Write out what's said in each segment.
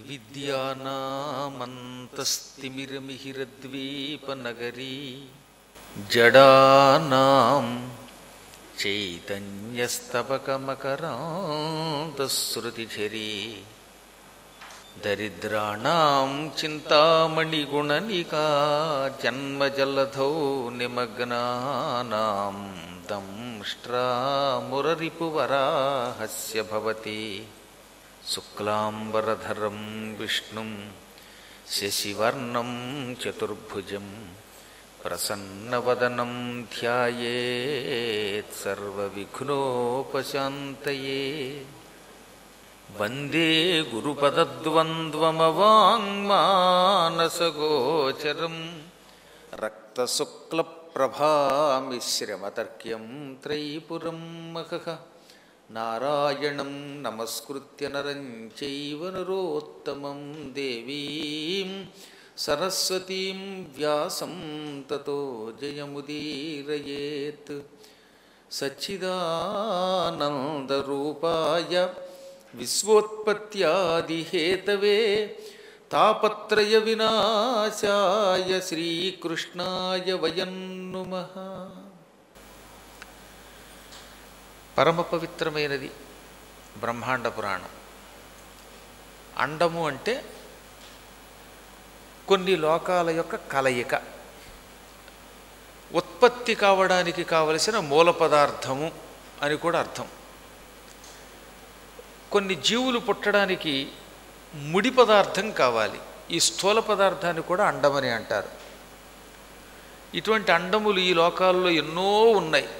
విద్యానామంతస్తిమిరమిహిరద్వీపనగరీ జడానాం చైతన్యస్తబకమకరాంతశ్రుతిఝరీ దరిద్రాణాం చింతామణిగుణనికా జన్మజలధౌ నిమగ్నానాం దంష్ట్రామురరిపువరాహస్య భవతి శుక్లాంబరధరం విష్ణుం శశివర్ణం చతుర్భుజం ప్రసన్నవదనం ధ్యాయేత్ సర్వవిఘ్నోపశాంతయే. వందే గురుపదద్వంద్వమవాంగ్మానసగోచరం రక్తశుక్లప్రభామిశ్రమతర్క్యం త్రైపురం మహః. నారాయణం నమస్కృత్య నరం చైవ నరోత్తమం దేవీం సరస్వతీం వ్యాసం తతో జయముదీరయేత్. సచ్చిదానందరూపాయ విశ్వోత్పత్యాదిహేతవే తాపత్రయ వినాశాయ శ్రీకృష్ణాయ వయం నుమః. పరమ పవిత్రమైనది బ్రహ్మాండ పురాణం. అండము అంటే కొన్ని లోకాల యొక్క కలయిక, ఉత్పత్తి కావడానికి కావలసిన మూల పదార్థము అని కూడా అర్థం. కొన్ని జీవులు పుట్టడానికి ముడి పదార్థం కావాలి. ఈ స్థూల పదార్థాన్ని కూడా అండమని అంటారు. ఇటువంటి అండములు ఈ లోకాల్లో ఎన్నో ఉన్నాయి.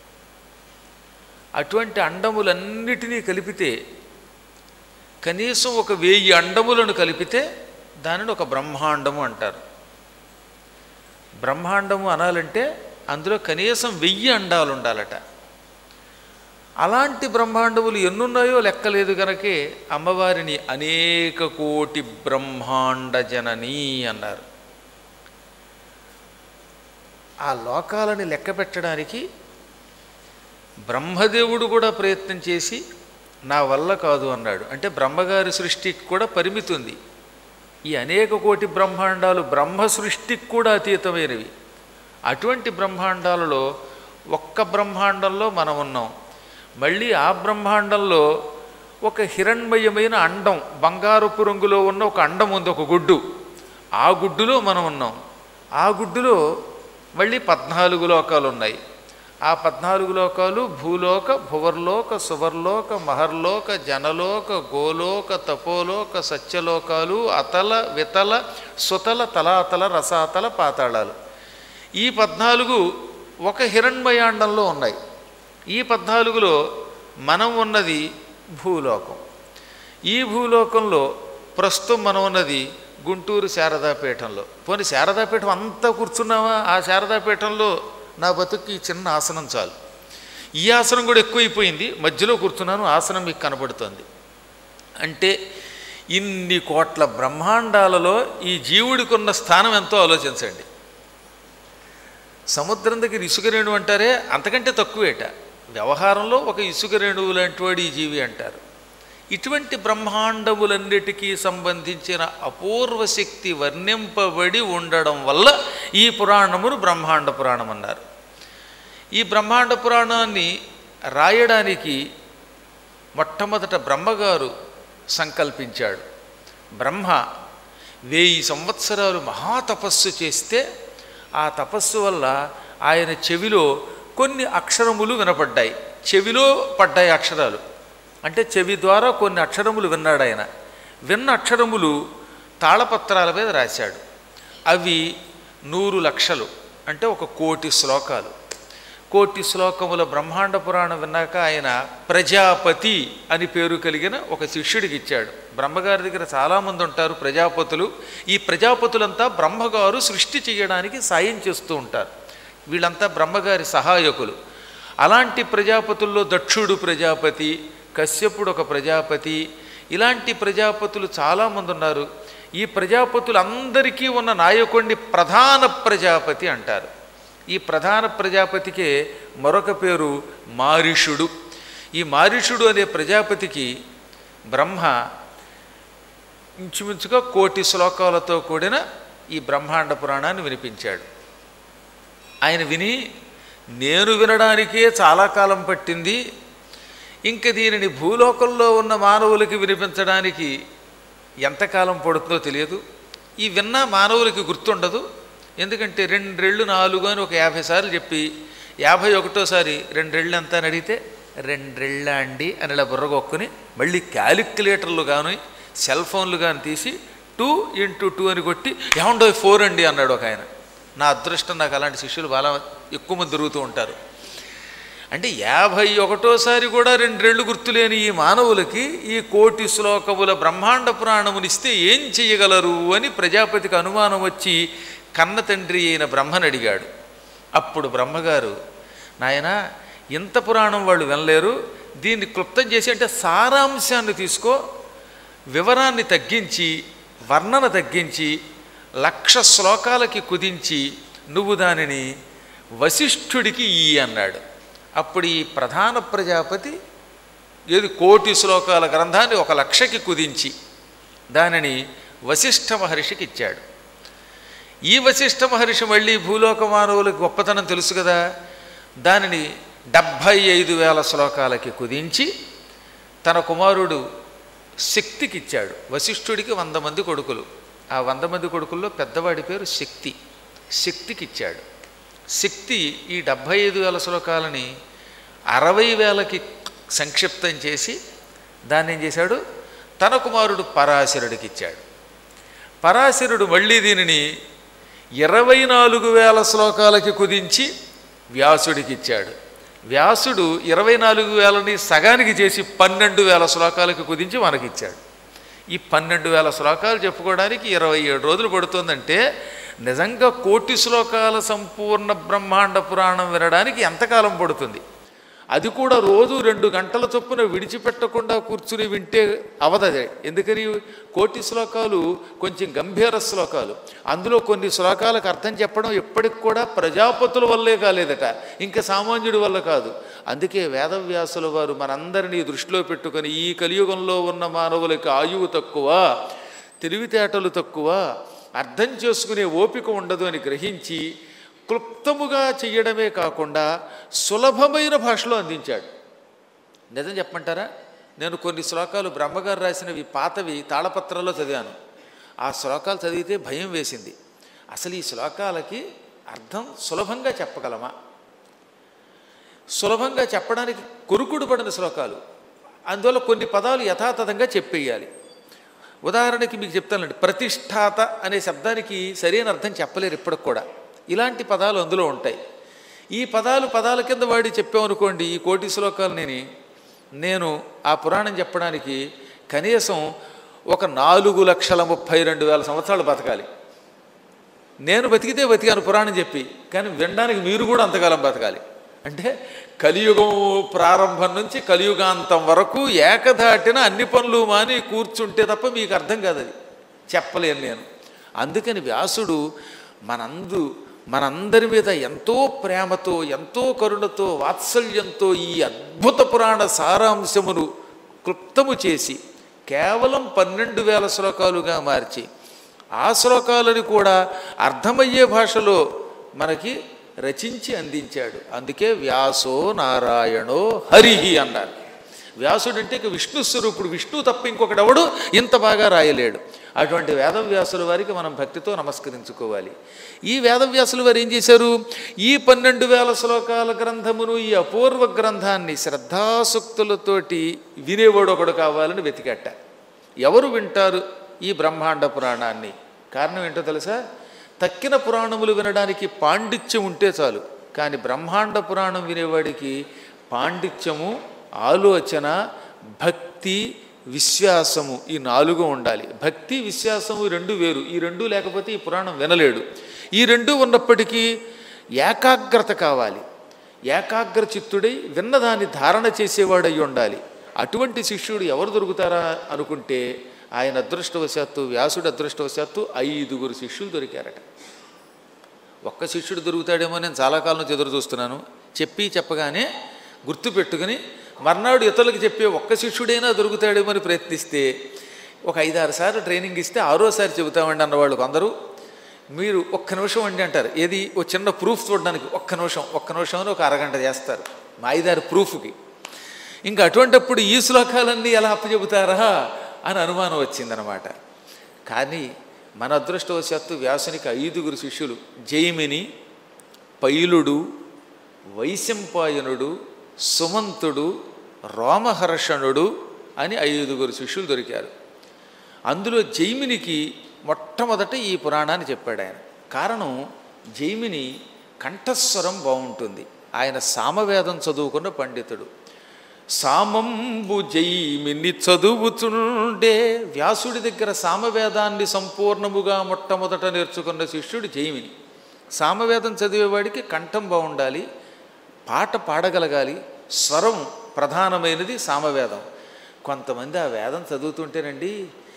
అటువంటి అండములన్నిటినీ కలిపితే కనీసం 1000 అండములను కలిపితే దానిని ఒక బ్రహ్మాండము అంటారు. బ్రహ్మాండము అనాలంటే అందులో కనీసం 1000 అండాలు ఉండాలట. అలాంటి బ్రహ్మాండములు ఎన్నున్నాయో లెక్కలేదు గనకే అమ్మవారిని అనేక కోటి బ్రహ్మాండ జననీ అన్నారు. ఆ లోకాలని లెక్క పెట్టడానికి బ్రహ్మదేవుడు కూడా ప్రయత్నం చేసి నా వల్ల కాదు అన్నాడు. అంటే బ్రహ్మగారి సృష్టికి కూడా పరిమితి ఉంది. ఈ అనేక కోటి బ్రహ్మాండాలు బ్రహ్మ సృష్టికి కూడా అతీతమైనవి. అటువంటి బ్రహ్మాండాలలో ఒక్క బ్రహ్మాండంలో మనం ఉన్నాం. మళ్ళీ ఆ బ్రహ్మాండంలో ఒక హిరణ్మయమైన అండం, బంగారపు రంగులో ఉన్న ఒక అండం ఉంది, ఒక గుడ్డు. ఆ గుడ్డులో మనం ఉన్నాం. ఆ గుడ్డులో మళ్ళీ 14 లోకాలు ఉన్నాయి. ఆ 14 లోకాలు భూలోక, భువర్లోక, సువర్లోక, మహర్లోక, జనలోక, గోలోక, తపోలోక, సత్యలోకాలు, అతల, వితల, సుతల, తలాతల, రసాతల, పాతాళాలు. ఈ 14 ఒక హిరణ్మయాండంలో ఉన్నాయి. ఈ 14లో మనం ఉన్నది భూలోకం. ఈ భూలోకంలో ప్రస్తుతం మనం ఉన్నది గుంటూరు శారదాపీఠంలో. పోనీ శారదాపీఠం అంతా కూర్చున్నావా? ఆ శారదాపీఠంలో నా బతుక్కి చిన్న ఆసనం చాలు. ఈ ఆసనం కూడా ఎక్కువైపోయింది, మధ్యలో కూర్చున్నాను, ఆసనం మీకు కనబడుతుంది. అంటే ఇన్ని కోట్ల బ్రహ్మాండాలలో ఈ జీవుడికి ఉన్న స్థానం ఎంతో ఆలోచించండి. సముద్రం దగ్గర ఇసుక రేణువు అంటారే, అంతకంటే తక్కువేట. వ్యవహారంలో ఒక ఇసుక రేణువు లాంటి వాడు ఈ జీవి అంటారు. ఇటువంటి బ్రహ్మాండములన్నిటికీ సంబంధించిన అపూర్వ శక్తి వర్ణింపబడి ఉండడం వల్ల ఈ పురాణమును బ్రహ్మాండ పురాణం అన్నారు. ఈ బ్రహ్మాండ పురాణాన్ని రాయడానికి మొట్టమొదట బ్రహ్మగారు సంకల్పించాడు. బ్రహ్మ 1000 సంవత్సరాలు మహాతపస్సు చేస్తే ఆ తపస్సు వల్ల ఆయన చెవిలో కొన్ని అక్షరములు వినపడ్డాయి. చెవిలో పడ్డాయి అక్షరాలు అంటే చెవి ద్వారా కొన్ని అక్షరములు విన్నాడు ఆయన. విన్న అక్షరములు తాళపత్రాల మీద రాశాడు. అవి 100 లక్షలు అంటే 1,00,00,000 శ్లోకాలు. 1,00,00,000 శ్లోకముల బ్రహ్మాండ పురాణం విన్నాక ఆయన ప్రజాపతి అని పేరు కలిగిన ఒక శిష్యుడికి ఇచ్చాడు. బ్రహ్మగారి దగ్గర చాలామంది ఉంటారు ప్రజాపతులు. ఈ ప్రజాపతులంతా బ్రహ్మగారు సృష్టి చేయడానికి సాయం చేస్తూ ఉంటారు. వీళ్ళంతా బ్రహ్మగారి సహాయకులు. అలాంటి ప్రజాపతుల్లో దక్షుడు ప్రజాపతి, కశ్యపుడు ఒక ప్రజాపతి, ఇలాంటి ప్రజాపతులు చాలామంది ఉన్నారు. ఈ ప్రజాపతులందరికీ ఉన్న నాయకుడిని ప్రధాన ప్రజాపతి అంటారు. ఈ ప్రధాన ప్రజాపతికే మరొక పేరు మారీషుడు. ఈ మారీషుడు అనే ప్రజాపతికి బ్రహ్మ ఇంచుమించుగా 1,000,000 శ్లోకాలతో కూడిన ఈ బ్రహ్మాండ పురాణాన్ని వినిపించాడు. ఆయన విని, నేను వినడానికే చాలా కాలం పట్టింది, ఇంక దీనిని భూలోకంలో ఉన్న మానవులకి వినిపించడానికి ఎంతకాలం పడుతుందో తెలియదు. ఈ విన్నా మానవులకి గుర్తుండదు. ఎందుకంటే 2 రెళ్ళు 4 అని ఒక 50 సార్లు చెప్పి 51వ సారి 2 రెళ్ళు ఎంత అని అడిగితే 2 రెళ్ళ అండి అని ఇలా బుర్రగొక్కుని మళ్ళీ క్యాలిక్యులేటర్లు కానీ సెల్ ఫోన్లు కానీ తీసి 2 × 2 అని కొట్టి ఏమండో 4 అండి అన్నాడు ఒక ఆయన. నా అదృష్టం, నాకు అలాంటి శిష్యులు చాలా ఎక్కువ మంది తిరుగుతూ ఉంటారు. అంటే 51వ సారి కూడా 2 రెళ్ళు గుర్తులేని ఈ మానవులకి ఈ 1,000,000 శ్లోకముల బ్రహ్మాండ పురాణమునిస్తే ఏం చెయ్యగలరు అని ప్రజాపతికి అనుమానం వచ్చి కన్న తండ్రి అయిన బ్రహ్మని అడిగాడు. అప్పుడు బ్రహ్మగారు, నాయన ఇంత పురాణం వాళ్ళు వినలేరు, దీన్ని క్లుప్తం చేసి అంటే సారాంశాన్ని తీసుకో, వివరాన్ని తగ్గించి వర్ణన తగ్గించి 1,00,000 శ్లోకాలకి కుదించి నువ్వు దానిని వశిష్ఠుడికి అన్నాడు. అప్పుడు ఈ ప్రధాన ప్రజాపతి 1,000,000 శ్లోకాల గ్రంథాన్ని 1,00,000కి కుదించి దానిని వశిష్ఠ మహర్షికి ఇచ్చాడు. ఈ వశిష్ఠ మహర్షి మళ్ళీ భూలోక మానవులకు గొప్పతనం తెలుసు కదా, దానిని 75,000 శ్లోకాలకి కుదించి తన కుమారుడు శక్తికి ఇచ్చాడు. వశిష్ఠుడికి 100 మంది కొడుకులు. ఆ 100 మంది కొడుకుల్లో పెద్దవాడి పేరు శక్తి. శక్తికి ఇచ్చాడు. శక్తి ఈ 75,000 శ్లోకాలని 60,000కి సంక్షిప్తం చేసి దాన్ని ఏం చేశాడు, తన కుమారుడు పరాశరుడికి ఇచ్చాడు. పరాశరుడు మళ్ళీ దీనిని 24,000 శ్లోకాలకి కుదించి వ్యాసుడికి ఇచ్చాడు. వ్యాసుడు 24,000ని సగానికి చేసి 12,000 శ్లోకాలకి కుదించి మనకిచ్చాడు. ఈ 12,000 శ్లోకాలు చెప్పుకోవడానికి 27 రోజులు పడుతుందంటే నిజంగా 1,000,000 శ్లోకాల సంపూర్ణ బ్రహ్మాండ పురాణం వినడానికి ఎంతకాలం పడుతుంది? అది కూడా రోజు 2 గంటల చొప్పున విడిచిపెట్టకుండా కూర్చుని వింటే అవదదే. ఎందుకని 1,000,000 శ్లోకాలు కొంచెం గంభీర శ్లోకాలు. అందులో కొన్ని శ్లోకాలకు అర్థం చెప్పడం ఎప్పటికి కూడా ప్రజాపతుల వల్లే కాలేదట, ఇంకా సామాన్యుడి వల్ల కాదు. అందుకే వేదవ్యాసుల వారు మనందరినీ దృష్టిలో పెట్టుకొని ఈ కలియుగంలో ఉన్న మానవులకి ఆయువు తక్కువ, తెలివితేటలు తక్కువ, అర్థం చేసుకునే ఓపిక ఉండదు అని గ్రహించి క్లుప్తముగా చెయ్యడమే కాకుండా సులభమైన భాషలో అందించాడు. నిజం చెప్పమంటారా, నేను కొన్ని శ్లోకాలు బ్రహ్మగారు రాసినవి పాతవి తాళపత్రాల్లో చదివాను. ఆ శ్లోకాలు చదివితే భయం వేసింది. అసలు ఈ శ్లోకాలకి అర్థం సులభంగా చెప్పగలమా? సులభంగా చెప్పడానికి కొరుకుడు పడిన శ్లోకాలు, అందువల్ల కొన్ని పదాలు యథాతథంగా చెప్పేయాలి. ఉదాహరణకి మీకు చెప్తానండి, ప్రతిష్ఠాత అనే శబ్దానికి సరైన అర్థం చెప్పలేరు ఇప్పటికి కూడా. ఇలాంటి పదాలు అందులో ఉంటాయి. ఈ పదాల కింద వాడి చెప్పామనుకోండి, ఈ 1,000,000 శ్లోకాలు నేను ఆ పురాణం చెప్పడానికి కనీసం ఒక 4,32,000 సంవత్సరాలు బతకాలి. నేను బతికాను పురాణం చెప్పి, కానీ వినడానికి మీరు కూడా అంతకాలం బతకాలి. అంటే కలియుగం ప్రారంభం నుంచి కలియుగాంతం వరకు ఏకధాటిన అన్ని పనులు మాని కూర్చుంటే తప్ప మీకు అర్థం కాదు, అది చెప్పలేను నేను. అందుకని వ్యాసుడు మనందరి మీద ఎంతో ప్రేమతో, ఎంతో కరుణతో, వాత్సల్యంతో ఈ అద్భుత పురాణ సారాంశమును క్లుప్తము చేసి కేవలం 12,000 శ్లోకాలుగా మార్చి ఆ శ్లోకాలను కూడా అర్థమయ్యే భాషలో మనకి రచించి అందించాడు. అందుకే వ్యాసో నారాయణో హరిహి అన్నారు. వ్యాసుడు అంటే ఇక విష్ణు స్వరూపుడు, విష్ణువు తప్ప ఇంకొకడెవడు ఇంత బాగా రాయలేడు. అటువంటి వేదవ్యాసుల వారికి మనం భక్తితో నమస్కరించుకోవాలి. ఈ వేదవ్యాసుల వారు ఏం చేశారు, ఈ 12,000 శ్లోకాల గ్రంథమును, ఈ అపూర్వ గ్రంథాన్ని శ్రద్ధాసక్తులతోటి వినేవాడు ఒకడు కావాలని వెతికట్ట. ఎవరు వింటారు ఈ బ్రహ్మాండ పురాణాన్ని? కారణం ఏంటో తెలుసా? తక్కిన పురాణములు వినడానికి పాండిత్యం ఉంటే చాలు, కానీ బ్రహ్మాండ పురాణం వినేవాడికి పాండిత్యము, ఆలోచన, భక్తి, విశ్వాసము ఈ 4 ఉండాలి. భక్తి, విశ్వాసము 2 వేరు. ఈ 2 లేకపోతే ఈ పురాణం వినలేడు. ఈ 2 ఉన్నప్పటికీ ఏకాగ్రత కావాలి. ఏకాగ్ర చిత్తుడై విన్నదాన్ని ధారణ చేసేవాడై ఉండాలి. అటువంటి శిష్యుడు ఎవరు దొరుకుతారా అనుకుంటే ఆయన అదృష్టవశాత్తు, వ్యాసుడు అదృష్టవశాత్తు 5 శిష్యులు దొరికారట. ఒక్క శిష్యుడు దొరుకుతాడేమో నేను చాలా కాలం నుంచి ఎదురు చూస్తున్నాను. చెప్పగానే గుర్తు పెట్టుకుని మర్నాడు ఇతరులకు చెప్పే ఒక్క శిష్యుడైనా దొరుకుతాడేమో అని ప్రయత్నిస్తే ఒక 5-6 సార్లు ట్రైనింగ్ ఇస్తే 6ఓసారి చెబుతామండి అన్నవాళ్ళు కొందరు. మీరు ఒక్క నిమిషం అండి అంటారు. ఏది ఓ చిన్న ప్రూఫ్ చూడడానికి ఒక్క నిమిషంలో ఒక అరగంట చేస్తారు మా 5-6 ప్రూఫ్కి. ఇంకా అటువంటిప్పుడు ఈ శ్లోకాలన్నీ ఎలా అప్పచెబుతారా అని అనుమానం వచ్చిందనమాట. కానీ మన అదృష్టవశాత్తు వ్యాసునికి 5గురు శిష్యులు, జైమిని, పైలుడు, వైశంపాయనుడు, సుమంతుడు, రోమహర్షణుడు అని 5గురు శిష్యులు దొరికారు. అందులో జైమినికి మొట్టమొదట ఈ పురాణాన్ని చెప్పాడు ఆయన. కారణం, జైమిని కంఠస్వరం బాగుంటుంది. ఆయన సామవేదం చదువుకున్న పండితుడు. సామంబు జైమిని చదువుతుండే, వ్యాసుడి దగ్గర సామవేదాన్ని సంపూర్ణముగా మొట్టమొదట నేర్చుకున్న శిష్యుడు జైమిని. సామవేదం చదివేవాడికి కంఠం బాగుండాలి, పాట పాడగలగాలి, స్వరం ప్రధానమైనది సామవేదం. కొంతమంది ఆ వేదం చదువుతుంటేనండి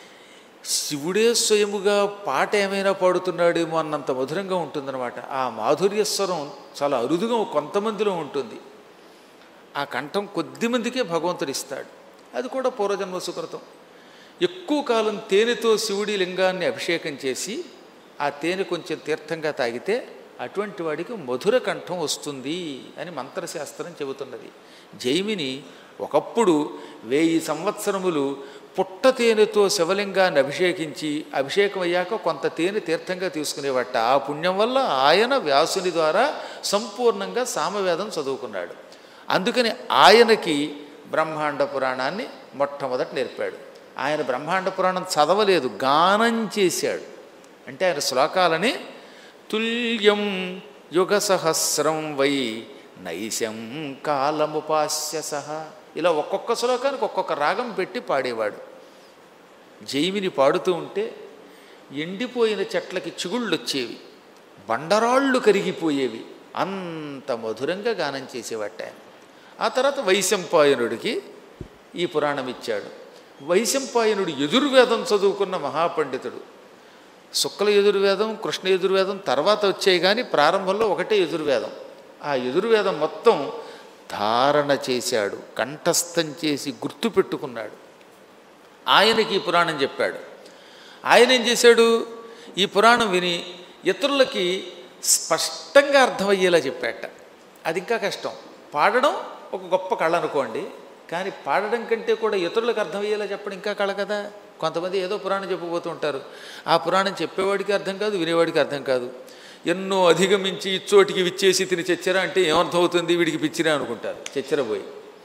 శివుడే స్వయముగా పాట ఏమైనా పాడుతున్నాడేమో అన్నంత మధురంగా ఉంటుందన్నమాట. ఆ మాధుర్య స్వరం చాలా అరుదుగా కొంతమందిలో ఉంటుంది. ఆ కంఠం కొద్దిమందికే భగవంతుడు ఇస్తాడు. అది కూడా పూర్వజన్మ సుకృతం. ఎక్కువ కాలం తేనెతో శివుడి లింగాన్ని అభిషేకం చేసి ఆ తేనె కొంచెం తీర్థంగా తాగితే అటువంటి వాడికి మధుర కంఠం వస్తుంది అని మంత్రశాస్త్రం చెబుతున్నది. జైమిని ఒకప్పుడు 1000 సంవత్సరములు పుట్ట తేనెతో శివలింగాన్ని అభిషేకించి అభిషేకం అయ్యాక కొంత తేనె తీర్థంగా తీసుకునేవాట. ఆ పుణ్యం వల్ల ఆయన వ్యాసుని ద్వారా సంపూర్ణంగా సామవేదం చదువుకున్నాడు. అందుకని ఆయనకి బ్రహ్మాండ పురాణాన్ని మొట్టమొదట నేర్పాడు. ఆయన బ్రహ్మాండ పురాణం చదవలేదు, గానం చేశాడు. అంటే ఆయన శ్లోకాలని తుల్యం యుగ సహస్రం వై నైశం కాలముపాస్య సహ, ఇలా ఒక్కొక్క శ్లోకానికి ఒక్కొక్క రాగం పెట్టి పాడేవాడు. జైమిని పాడుతూ ఉంటే ఎండిపోయిన చెట్లకి చిగుళ్ళు వచ్చేవి, బండరాళ్ళు కరిగిపోయేవి, అంత మధురంగా గానం చేసేవాట ఆయన. ఆ తర్వాత వైశంపాయనుడికి ఈ పురాణం ఇచ్చాడు. వైశంపాయనుడు యజుర్వేదం చదువుకున్న మహాపండితుడు. శుక్ల యజుర్వేదం, కృష్ణ యజుర్వేదం తర్వాత వచ్చాయి, కానీ ప్రారంభంలో ఒకటే యజుర్వేదం. ఆ యజుర్వేదం మొత్తం ధారణ చేశాడు, కంఠస్థం చేసి గుర్తుపెట్టుకున్నాడు. ఆయనకి ఈ పురాణం చెప్పాడు. ఆయన ఏం చేశాడు, ఈ పురాణం విని ఇతరులకి స్పష్టంగా అర్థమయ్యేలా చెప్పాట. అది ఇంకా కష్టం. పాడడం ఒక గొప్ప కళ అనుకోండి, కానీ పాడడం కంటే కూడా ఇతరులకు అర్థమయ్యేలా చెప్పడం ఇంకా కళ కదా. కొంతమంది ఏదో పురాణం చెప్పబోతూ ఉంటారు, ఆ పురాణం చెప్పేవాడికి అర్థం కాదు, వినేవాడికి అర్థం కాదు. ఎన్నో అధిగమించి ఇచ్చోటికి విచ్చేసి తిని చచ్చెర అంటే ఏమర్థమవుతుంది, వీడికి పిచ్చిరా అనుకుంటారు చచ్చెరపోయి.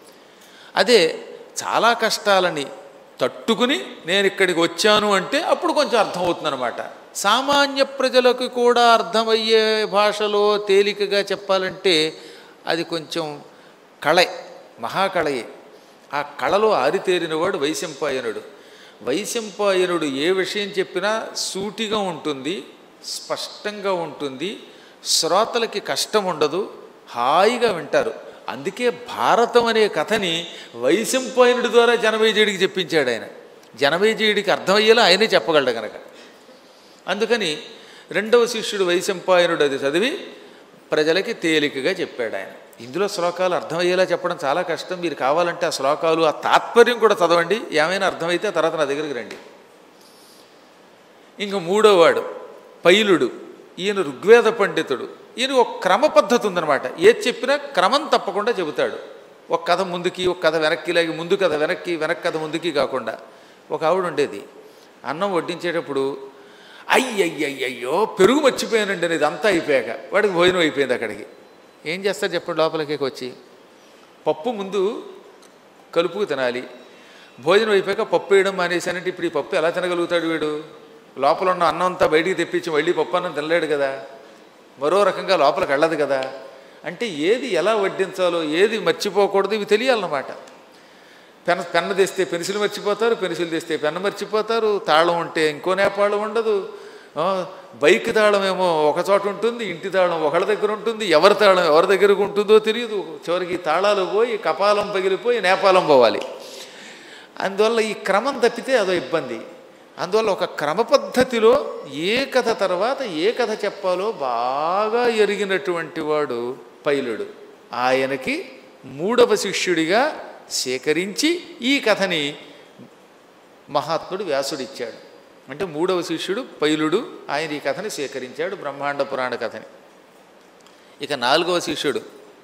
అదే చాలా కష్టాలని తట్టుకుని నేను ఇక్కడికి వచ్చాను అంటే అప్పుడు కొంచెం అర్థమవుతుందన్నమాట. సామాన్య ప్రజలకు కూడా అర్థమయ్యే భాషలో తేలికగా చెప్పాలంటే అది కొంచెం కళే, మహాకళయే. ఆ కళలో ఆరితేరినవాడు వైశంపాయనుడు. వైశంపాయనుడు ఏ విషయం చెప్పినా సూటిగా ఉంటుంది, స్పష్టంగా ఉంటుంది, శ్రోతలకి కష్టం ఉండదు, హాయిగా వింటారు. అందుకే భారతం అనే కథని వైశంపాయనుడి ద్వారా జనమేజయుడికి చెప్పించాడు ఆయన. జనమేజయుడికి అర్థమయ్యేలా ఆయనే చెప్పగలడు కనుక. అందుకని రెండవ శిష్యుడు వైశంపాయనుడు అది చదివి ప్రజలకి తేలికగా చెప్పాడు ఆయన. ఇందులో శ్లోకాలు అర్థమయ్యేలా చెప్పడం చాలా కష్టం. మీరు కావాలంటే ఆ శ్లోకాలు ఆ తాత్పర్యం కూడా చదవండి, ఏమైనా అర్థమైతే ఆ తర్వాత నా దగ్గరికి రండి. ఇంక మూడోవాడు పైలుడు. ఈయన ఋగ్వేద పండితుడు. ఈయన ఒక క్రమ పద్ధతి ఉందన్నమాట. ఏది చెప్పినా క్రమం తప్పకుండా చెబుతాడు. ఒక కథ ముందుకి, ఒక కథ వెనక్కి, లాగి ముందు కథ వెనక్కి, వెనక్కి కథ ముందుకి కాకుండా. ఒక ఆవిడ ఉండేది, అన్నం వడ్డించేటప్పుడు అయ్యయ్యయ్యో పెరుగు మర్చిపోయానండి అనేది అంతా అయిపోయాక వాడికి భోజనం అయిపోయింది. అక్కడికి ఏం చేస్తారు చెప్పండి, లోపలికి వచ్చి పప్పు ముందు కలుపుకు తినాలి, భోజనం అయిపోయాక పప్పు వేయడం మానేశానంటే ఇప్పుడు ఈ పప్పు ఎలా తినగలుగుతాడు వీడు? లోపల ఉన్న అన్నం అంతా బయటికి తెప్పించి మళ్ళీ పప్పు అన్నం తినలేడు కదా, మరో రకంగా లోపలికి వెళ్ళదు కదా. అంటే ఏది ఎలా వడ్డించాలో, ఏది మర్చిపోకూడదు ఇవి తెలియాలన్నమాట. పెన్ను తెస్తే పెన్సిల్ మర్చిపోతారు, పెన్సిల్ తెస్తే పెన్ను మర్చిపోతారు, తాళం ఉంటే ఇంకో నేపాళం ఉండదు, బైక్ తాళం ఏమో ఒక చోట ఉంటుంది, ఇంటి తాళం ఒకళ్ళ దగ్గర ఉంటుంది, ఎవరి తాళం ఎవరి దగ్గరకు ఉంటుందో తెలియదు. చివరికి తాళాలు పోయి కపాలం పగిలిపోయి నేపాలం పోవాలి. అందువల్ల ఈ క్రమం తప్పితే అదో ఇబ్బంది. అందువల్ల ఒక క్రమ పద్ధతిలో ఏ కథ తర్వాత ఏ కథ చెప్పాలో బాగా ఎరిగినటువంటి వాడు పైలుడు. ఆయనకి మూడవ శిష్యుడిగా సేకరించి ఈ కథని మహాత్ముడు వ్యాసుడిచ్చాడు. అంటే 3వ శిష్యుడు పైలుడు, ఆయన ఈ కథని సేకరించాడు, బ్రహ్మాండ పురాణ కథని. ఇక 4వ శిష్యుడు,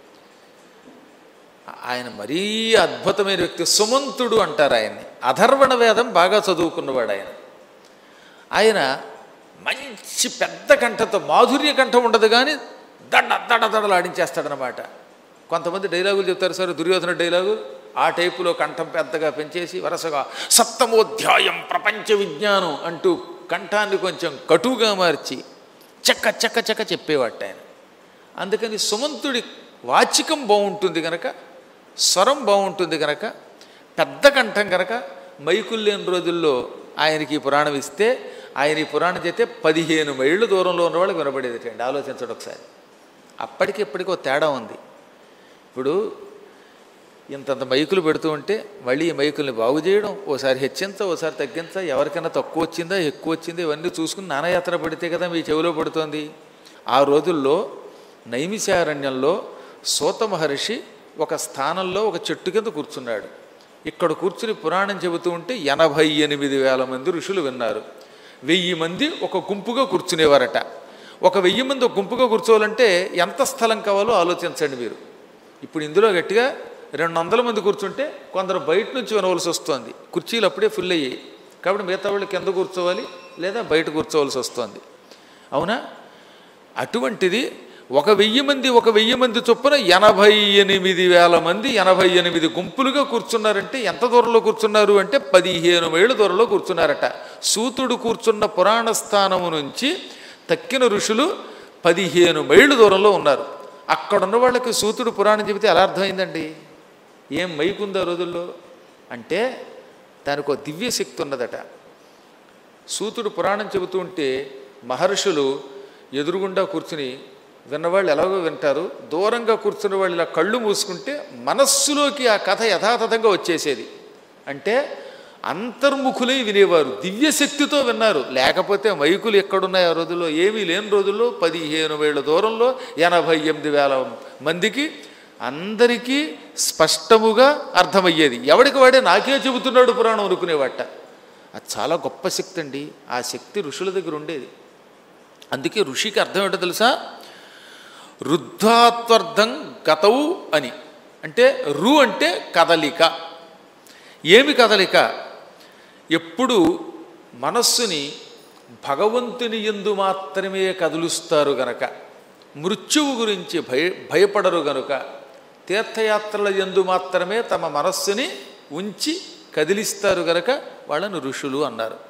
ఆయన మరీ అద్భుతమైన వ్యక్తి, సుమంతుడు అంటారు ఆయన్ని. అధర్వణ వేదం బాగా చదువుకున్నవాడు ఆయన. ఆయన మంచి పెద్ద కంఠంతో, మాధుర్య కంఠం ఉండదు కానీ దడలాడించేస్తాడనమాట. కొంతమంది డైలాగులు చెప్తారు సార్, దుర్యోధన డైలాగు, ఆ టైపులో కంఠం పెద్దగా పెంచేసి వరుసగా సప్తమోధ్యాయం ప్రపంచ విజ్ఞానం అంటూ కంఠాన్ని కొంచెం కటువుగా మార్చి చక్క చక్క చక్క చెప్పేవాట ఆయన. అందుకని సుమంతుడి వాచికం బాగుంటుంది కనుక, స్వరం బాగుంటుంది కనుక, పెద్ద కంఠం కనుక మైకులు లేని రోజుల్లో ఆయనకి ఈ పురాణం ఇస్తే, ఆయన ఈ పురాణం చేస్తే 15 మైళ్ళు దూరంలో ఉన్న వాళ్ళకి వినపడేదిటండి. ఆలోచించడం ఒకసారి. అప్పటికి ఇప్పటికీ ఒక తేడా ఉంది. ఇప్పుడు ఇంతంత మైకులు పెడుతూ ఉంటే మళ్ళీ ఈ మైకుల్ని బాగు చేయడం, ఓసారి హెచ్చించ, ఓసారి తగ్గించ, ఎవరికైనా తక్కువ వచ్చిందా ఎక్కువ వచ్చిందా ఇవన్నీ చూసుకుని నానాయాత్ర పడితే కదా మీ చెవిలో పడుతోంది. ఆ రోజుల్లో నైమిషారణ్యంలో సూత మహర్షి ఒక స్థానంలో ఒక చెట్టు కింద కూర్చున్నాడు. ఇక్కడ కూర్చుని పురాణం చెబుతూ ఉంటే 88,000 మంది ఋషులు విన్నారు. 1000 మంది ఒక గుంపుగా కూర్చునేవారట. ఒక 1000 మంది ఒక గుంపుగా కూర్చోవాలంటే ఎంత స్థలం కావాలో ఆలోచించండి మీరు. ఇప్పుడు ఇందులో గట్టిగా 200 మంది కూర్చుంటే కొందరు బయట నుంచి వినవలసి వస్తుంది. కుర్చీలు అప్పుడే ఫుల్ అయ్యాయి కాబట్టి మిగతా వాళ్ళు కింద కూర్చోవాలి లేదా బయట కూర్చోవలసి వస్తుంది. అవునా? అటువంటిది ఒక 1000 మంది చొప్పున 88,000 మంది 88 గుంపులుగా కూర్చున్నారంటే ఎంత దూరంలో కూర్చున్నారు అంటే 15 మైళ్ళ దూరంలో కూర్చున్నారట. సూతుడు కూర్చున్న పురాణ స్థానము నుంచి తక్కిన ఋషులు 15 మైళ్ళు దూరంలో ఉన్నారు. అక్కడున్న వాళ్ళకి సూతుడు పురాణం చెబితే ఎలా అర్థమైందండి? ఏం మైకుందా రోజుల్లో అంటే దానికి ఒక దివ్యశక్తి ఉన్నదట. సూతుడు పురాణం చెబుతూ ఉంటే మహర్షులు ఎదురుగుండా కూర్చుని విన్నవాళ్ళు ఎలాగో వింటారు, దూరంగా కూర్చున్న వాళ్ళు ఇలా కళ్ళు మూసుకుంటే మనస్సులోకి ఆ కథ యథాతథంగా వచ్చేసేది. అంటే అంతర్ముఖులై వినేవారు, దివ్యశక్తితో విన్నారు. లేకపోతే మైకులు ఎక్కడున్నాయి ఆ రోజుల్లో? ఏమీ లేని రోజుల్లో 15 మైళ్ళ దూరంలో 88,000 మందికి అందరికీ స్పష్టముగా అర్థమయ్యేది. ఎవడికి వాడే నాకే చెబుతున్నాడు పురాణం అనుకునేవాట. అది చాలా గొప్ప శక్తి అండి. ఆ శక్తి ఋషుల దగ్గర ఉండేది. అందుకే ఋషికి అర్థం ఏంటో తెలుసా? రుద్ధాత్వర్థం గతవు అని. అంటే రు అంటే కదలిక. ఏమి కదలిక? ఎప్పుడు మనస్సుని భగవంతుని యందు మాత్రమే కదులుస్తారు గనక, మృత్యువు గురించి భయపడరు గనుక, తీర్థయాత్రల యందు మాత్రమే తమ మనస్సుని ఉంచి కదిలిస్తారు గనక వాళ్ళను ఋషులు అన్నారు.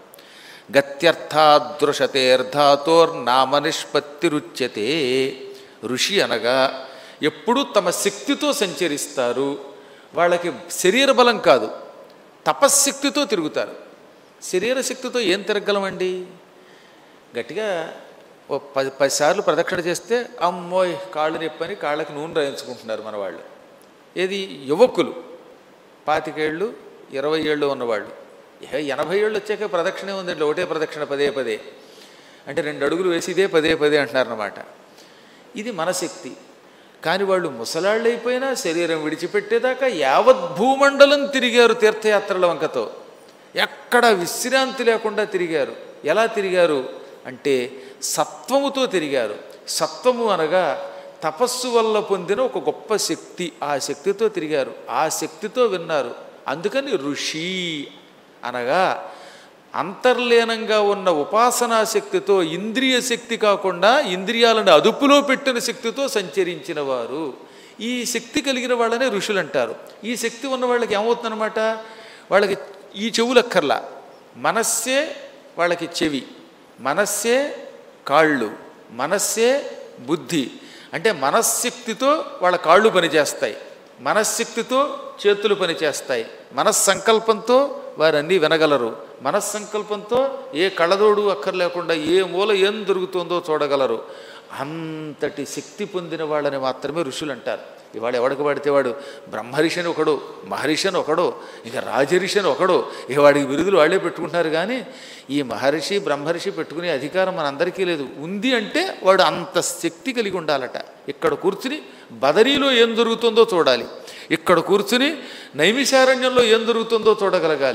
గత్యర్థాదృశతేర్ధాతోర్నామనిష్పత్తిరుచ్యతే. ఋషి అనగా ఎప్పుడూ తమ శక్తితో సంచరిస్తారు. వాళ్ళకి శరీర బలం కాదు, తపశ్శక్తితో తిరుగుతారు. శరీర శక్తితో ఏం తిరగలమండి? గట్టిగా ఓ 10 సార్లు ప్రదక్షిణ చేస్తే అమ్మోయ్ కాళ్ళు నొప్పని కాళ్ళకి నూనె రాయించుకుంటున్నారు మన వాళ్ళు. ఏది? యువకులు 25 ఏళ్ళు 20 ఏళ్ళు ఉన్నవాళ్ళు. 80 ఏళ్ళు వచ్చాక ప్రదక్షిణే ఉందండి, ఒకటే ప్రదక్షిణ పదే అంటే 2 అడుగులు వేసి ఇదే పదే అంటున్నారన్నమాట. ఇది మన శక్తి. కానీ వాళ్ళు ముసలాళ్ళు అయిపోయినా శరీరం విడిచిపెట్టేదాకా యావత్ భూమండలం తిరిగారు తీర్థయాత్రల వంకతో. ఎక్కడ విశ్రాంతి లేకుండా తిరిగారు. ఎలా తిరిగారు అంటే సత్వముతో తిరిగారు. సత్వము అనగా తపస్సు వల్ల పొందిన ఒక గొప్ప శక్తి. ఆ శక్తితో తిరిగారు, ఆ శక్తితో విన్నారు. అందుకని ఋషి అనగా అంతర్లీనంగా ఉన్న ఉపాసనా శక్తితో, ఇంద్రియ శక్తి కాకుండా ఇంద్రియాలను అదుపులో పెట్టిన శక్తితో సంచరించిన వారు. ఈ శక్తి కలిగిన వాళ్ళనే ఋషులు అంటారు. ఈ శక్తి ఉన్న వాళ్ళకి ఏమవుతుందన్నమాట? వాళ్ళకి ఈ చెవులు అక్కర్లా, మనస్సే వాళ్ళకి చెవి, మనస్సే కాళ్ళు, మనస్సే బుద్ధి. అంటే మనశ్శక్తితో వాళ్ళ కాళ్ళు పనిచేస్తాయి, మనశ్శక్తితో చేతులు పనిచేస్తాయి, మనస్సంకల్పంతో వారన్నీ వినగలరు, మనస్సంకల్పంతో ఏ కళ్ళదోడు అక్కర్లేకుండా ఏ మూల ఏం దొరుకుతుందో చూడగలరు. అంతటి శక్తి పొందిన వాళ్ళని మాత్రమే ఋషులు అంటారు. ఇవాళ ఎవడికి పడితే వాడు బ్రహ్మర్షి అని ఒకడు, మహర్షి అని ఒకడు, ఇంకా రాజర్షి అని ఒకడు, ఇక వాడికి బిరుదులు వాళ్ళే పెట్టుకుంటున్నారు. కానీ ఈ మహర్షి బ్రహ్మర్షి పెట్టుకునే అధికారం మనందరికీ లేదు. ఉంది అంటే వాడు అంత శక్తి కలిగి ఉండాలట. ఇక్కడ కూర్చుని బదరీలో ఏం జరుగుతుందో చూడాలి, ఇక్కడ కూర్చుని నైమిషారణ్యంలో ఏం జరుగుతుందో చూడగలగాలి,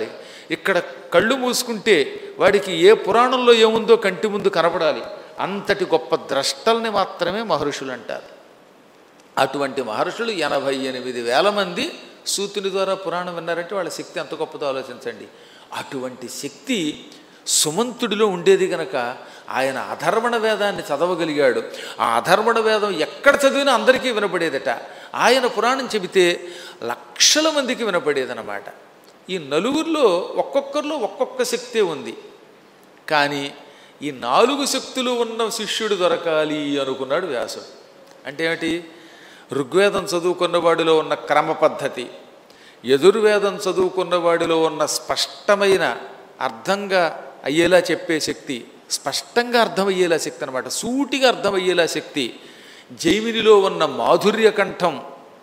ఇక్కడ కళ్ళు మూసుకుంటే వాడికి ఏ పురాణంలో ఏముందో కంటి ముందు కనపడాలి. అంతటి గొప్ప ద్రష్టల్ని మాత్రమే మహర్షులు అంటారు. అటువంటి మహర్షులు 88,000 మంది సూతుని ద్వారా పురాణం విన్నారంటే వాళ్ళ శక్తి ఎంత గొప్పదో ఆలోచించండి. అటువంటి శక్తి సుమంతుడిలో ఉండేది కనుక ఆయన అధర్వణ వేదాన్ని చదవగలిగాడు. ఆ అధర్వణ వేదం ఎక్కడ చదివినా అందరికీ వినపడేదట. ఆయన పురాణం చెబితే లక్షల మందికి వినపడేదన్నమాట. ఈ నలుగురిలో ఒక్కొక్కరిలో ఒక్కొక్క శక్తే ఉంది. కానీ ఈ 4 శక్తులు ఉన్న శిష్యుడు దొరకాలి అనుకున్నాడు వ్యాసుడు. అంటే ఏమిటి? ఋగ్వేదం చదువుకున్న వాడిలో ఉన్న క్రమ పద్ధతి, యజుర్వేదం చదువుకున్న వాడిలో ఉన్న స్పష్టమైన అర్థంగా అయ్యేలా చెప్పే శక్తి, స్పష్టంగా అర్థమయ్యేలా శక్తి అనమాట, సూటిగా అర్థమయ్యేలా శక్తి, జైమినిలో ఉన్న మాధుర్య కంఠం,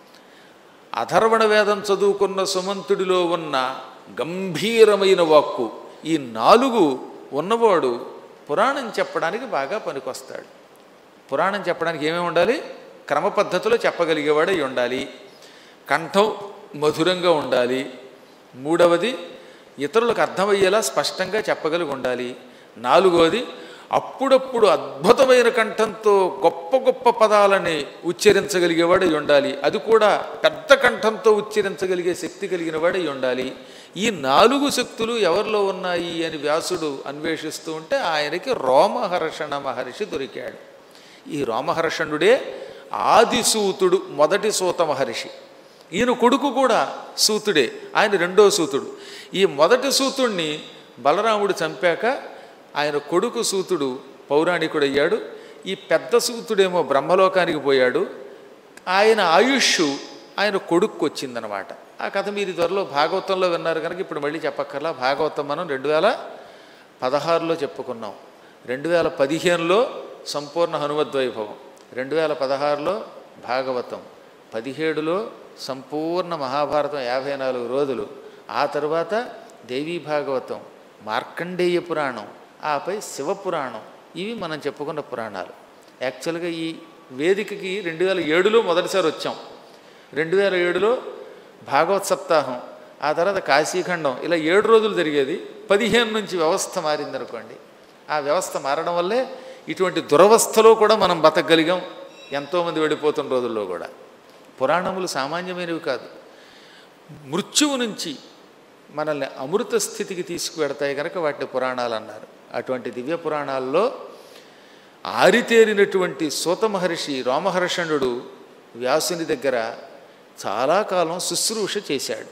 అధర్వణ వేదం చదువుకున్న సుమంతుడిలో ఉన్న గంభీరమైన వాక్కు, ఈ 4 ఉన్నవాడు పురాణం చెప్పడానికి బాగా పనికొస్తాడు. పురాణం చెప్పడానికి ఏమేమి ఉండాలి? క్రమ పద్ధతిలో చెప్పగలిగేవాడై ఉండాలి, కంఠం మధురంగా ఉండాలి, 3వది ఇతరులకు అర్థమయ్యేలా స్పష్టంగా చెప్పగలిగి ఉండాలి, 4వది అప్పుడప్పుడు అద్భుతమైన కంఠంతో గొప్ప గొప్ప పదాలని ఉచ్చరించగలిగేవాడై ఉండాలి, అది కూడా పెద్ద కంఠంతో ఉచ్చరించగలిగే శక్తి కలిగిన వాడై ఉండాలి. ఈ 4 శక్తులు ఎవరిలో ఉన్నాయి అని వ్యాసుడు అన్వేషిస్తూ ఉంటే ఆయనకి రోమహర్షణ మహర్షి దొరికాడు. ఈ రోమహర్షణుడే ఆదిసూతుడు, మొదటి సూత మహర్షి. ఈయన కొడుకు కూడా సూతుడే, ఆయన 2వ సూతుడు. ఈ మొదటి సూతుడిని బలరాముడు చంపాక ఆయన కొడుకు సూతుడు పౌరాణికుడయ్యాడు. ఈ పెద్ద సూతుడేమో బ్రహ్మలోకానికి పోయాడు. ఆయన ఆయుష్ ఆయన కొడుకు వచ్చిందనమాట. ఆ కథ మీరు త్వరలో భాగవతంలో విన్నారు కనుక ఇప్పుడు మళ్ళీ చెప్పక్కర్లా. భాగవతం మనం 2016లో చెప్పుకున్నాం, 2015లో సంపూర్ణ హనుమద్వైభవం, 2016లో భాగవతం, 17లో సంపూర్ణ మహాభారతం 54 రోజులు, ఆ తర్వాత దేవీ భాగవతం, మార్కండేయ పురాణం, ఆపై శివపురాణం. ఇవి మనం చెప్పుకున్న పురాణాలు. యాక్చువల్గా ఈ వేదికకి 2007లో మొదటిసారి వచ్చాం. 2007లో భాగవత్ సప్తాహం, ఆ తర్వాత కాశీఖండం, ఇలా 7 రోజులు జరిగేది. 15 నుంచి వ్యవస్థ మారిందనుకోండి. ఆ వ్యవస్థ మారడం వల్లే ఇటువంటి దురవస్థలో కూడా మనం బతకగలిగాం, ఎంతోమంది వెళ్ళిపోతున్న రోజుల్లో కూడా. పురాణములు సామాన్యమైనవి కాదు, మృత్యువు నుంచి మనల్ని అమృత స్థితికి తీసుకువెడతాయి కనుక వాటిని పురాణాలు అన్నారు. అటువంటి దివ్య పురాణాల్లో ఆరితేరినటువంటి సూత మహర్షి రోమహర్షణుడు వ్యాసుని దగ్గర చాలా కాలం శుశ్రూష చేశాడు.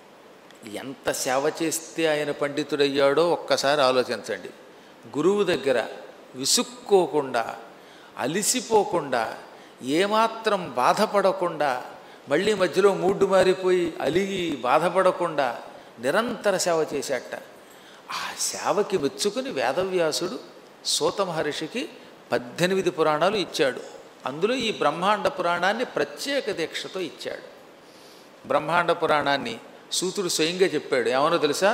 ఎంత సేవ చేస్తే ఆయన పండితుడయ్యాడో ఒక్కసారి ఆలోచించండి. గురువు దగ్గర విసుక్కోకుండా, అలిసిపోకుండా, ఏమాత్రం బాధపడకుండా, మళ్ళీ మధ్యలో మూడ్డు మారిపోయి అలిగి బాధపడకుండా నిరంతర సేవ చేశాట. ఆ సేవకి మెచ్చుకుని వేదవ్యాసుడు సూత మహర్షికి 18 పురాణాలు ఇచ్చాడు. అందులో ఈ బ్రహ్మాండ పురాణాన్ని ప్రత్యేక దీక్షతో ఇచ్చాడు. బ్రహ్మాండ పురాణాన్ని సూతుడు స్వయంగా చెప్పాడు. ఏమనో తెలుసా?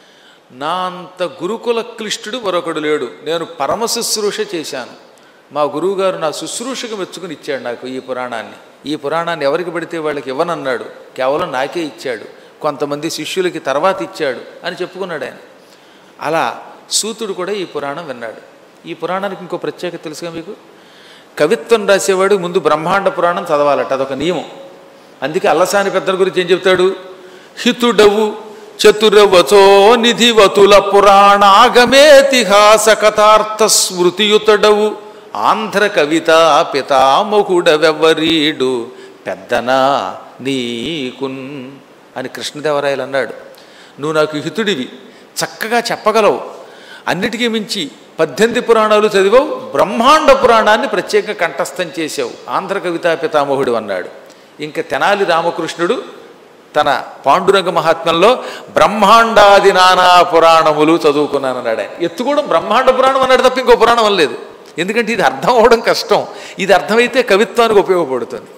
నా అంత గురుకుల క్లిష్టుడు మరొకడు లేడు, నేను పరమ శుశ్రూష చేశాను. మా గురువుగారు నా శుశ్రూషకు మెచ్చుకుని ఇచ్చాడు నాకు ఈ పురాణాన్ని. ఈ పురాణాన్ని ఎవరికి పడితే వాళ్ళకి ఇవ్వనన్నాడు, కేవలం నాకే ఇచ్చాడు, కొంతమంది శిష్యులకి తర్వాత ఇచ్చాడు అని చెప్పుకున్నాడు ఆయన. అలా సూతుడు కూడా ఈ పురాణం విన్నాడు. ఈ పురాణానికి ఇంకో ప్రత్యేకత తెలుసుగా మీకు? కవిత్వం రాసేవాడు ముందు బ్రహ్మాండ పురాణం చదవాలట, అదొక నియమం. అందుకే అల్లసాని పెద్దల గురించి ఏం చెప్తాడు? హితుడవు చతురవచో నిధివతుల పురాణాగమేతిహాస కథార్థ స్మృతియుతడవు ఆంధ్ర కవిత పితామహుడవెవ్వరీడు పెద్దనా నీకున్ అని కృష్ణదేవరాయలు అన్నాడు. నువ్వు నాకు హితుడివి, చక్కగా చెప్పగలవు, అన్నిటికీ మించి 18 పురాణాలు చదివావు, బ్రహ్మాండ పురాణాన్ని ప్రత్యేకంగా కంఠస్థం చేసావు, ఆంధ్ర కవితా పితామహుడు అన్నాడు. ఇంకా తెనాలి రామకృష్ణుడు తన పాండురంగ మహాత్మ్యంలో బ్రహ్మాండాది నానా పురాణములు చదువుకున్నానన్నాడు. ఆయన ఎత్తుకోవడం బ్రహ్మాండ పురాణం అన్నాడు తప్ప ఇంకో పురాణం అనలేదు. ఎందుకంటే ఇది అర్థం అవ్వడం కష్టం, ఇది అర్థమైతే కవిత్వానికి ఉపయోగపడుతుంది.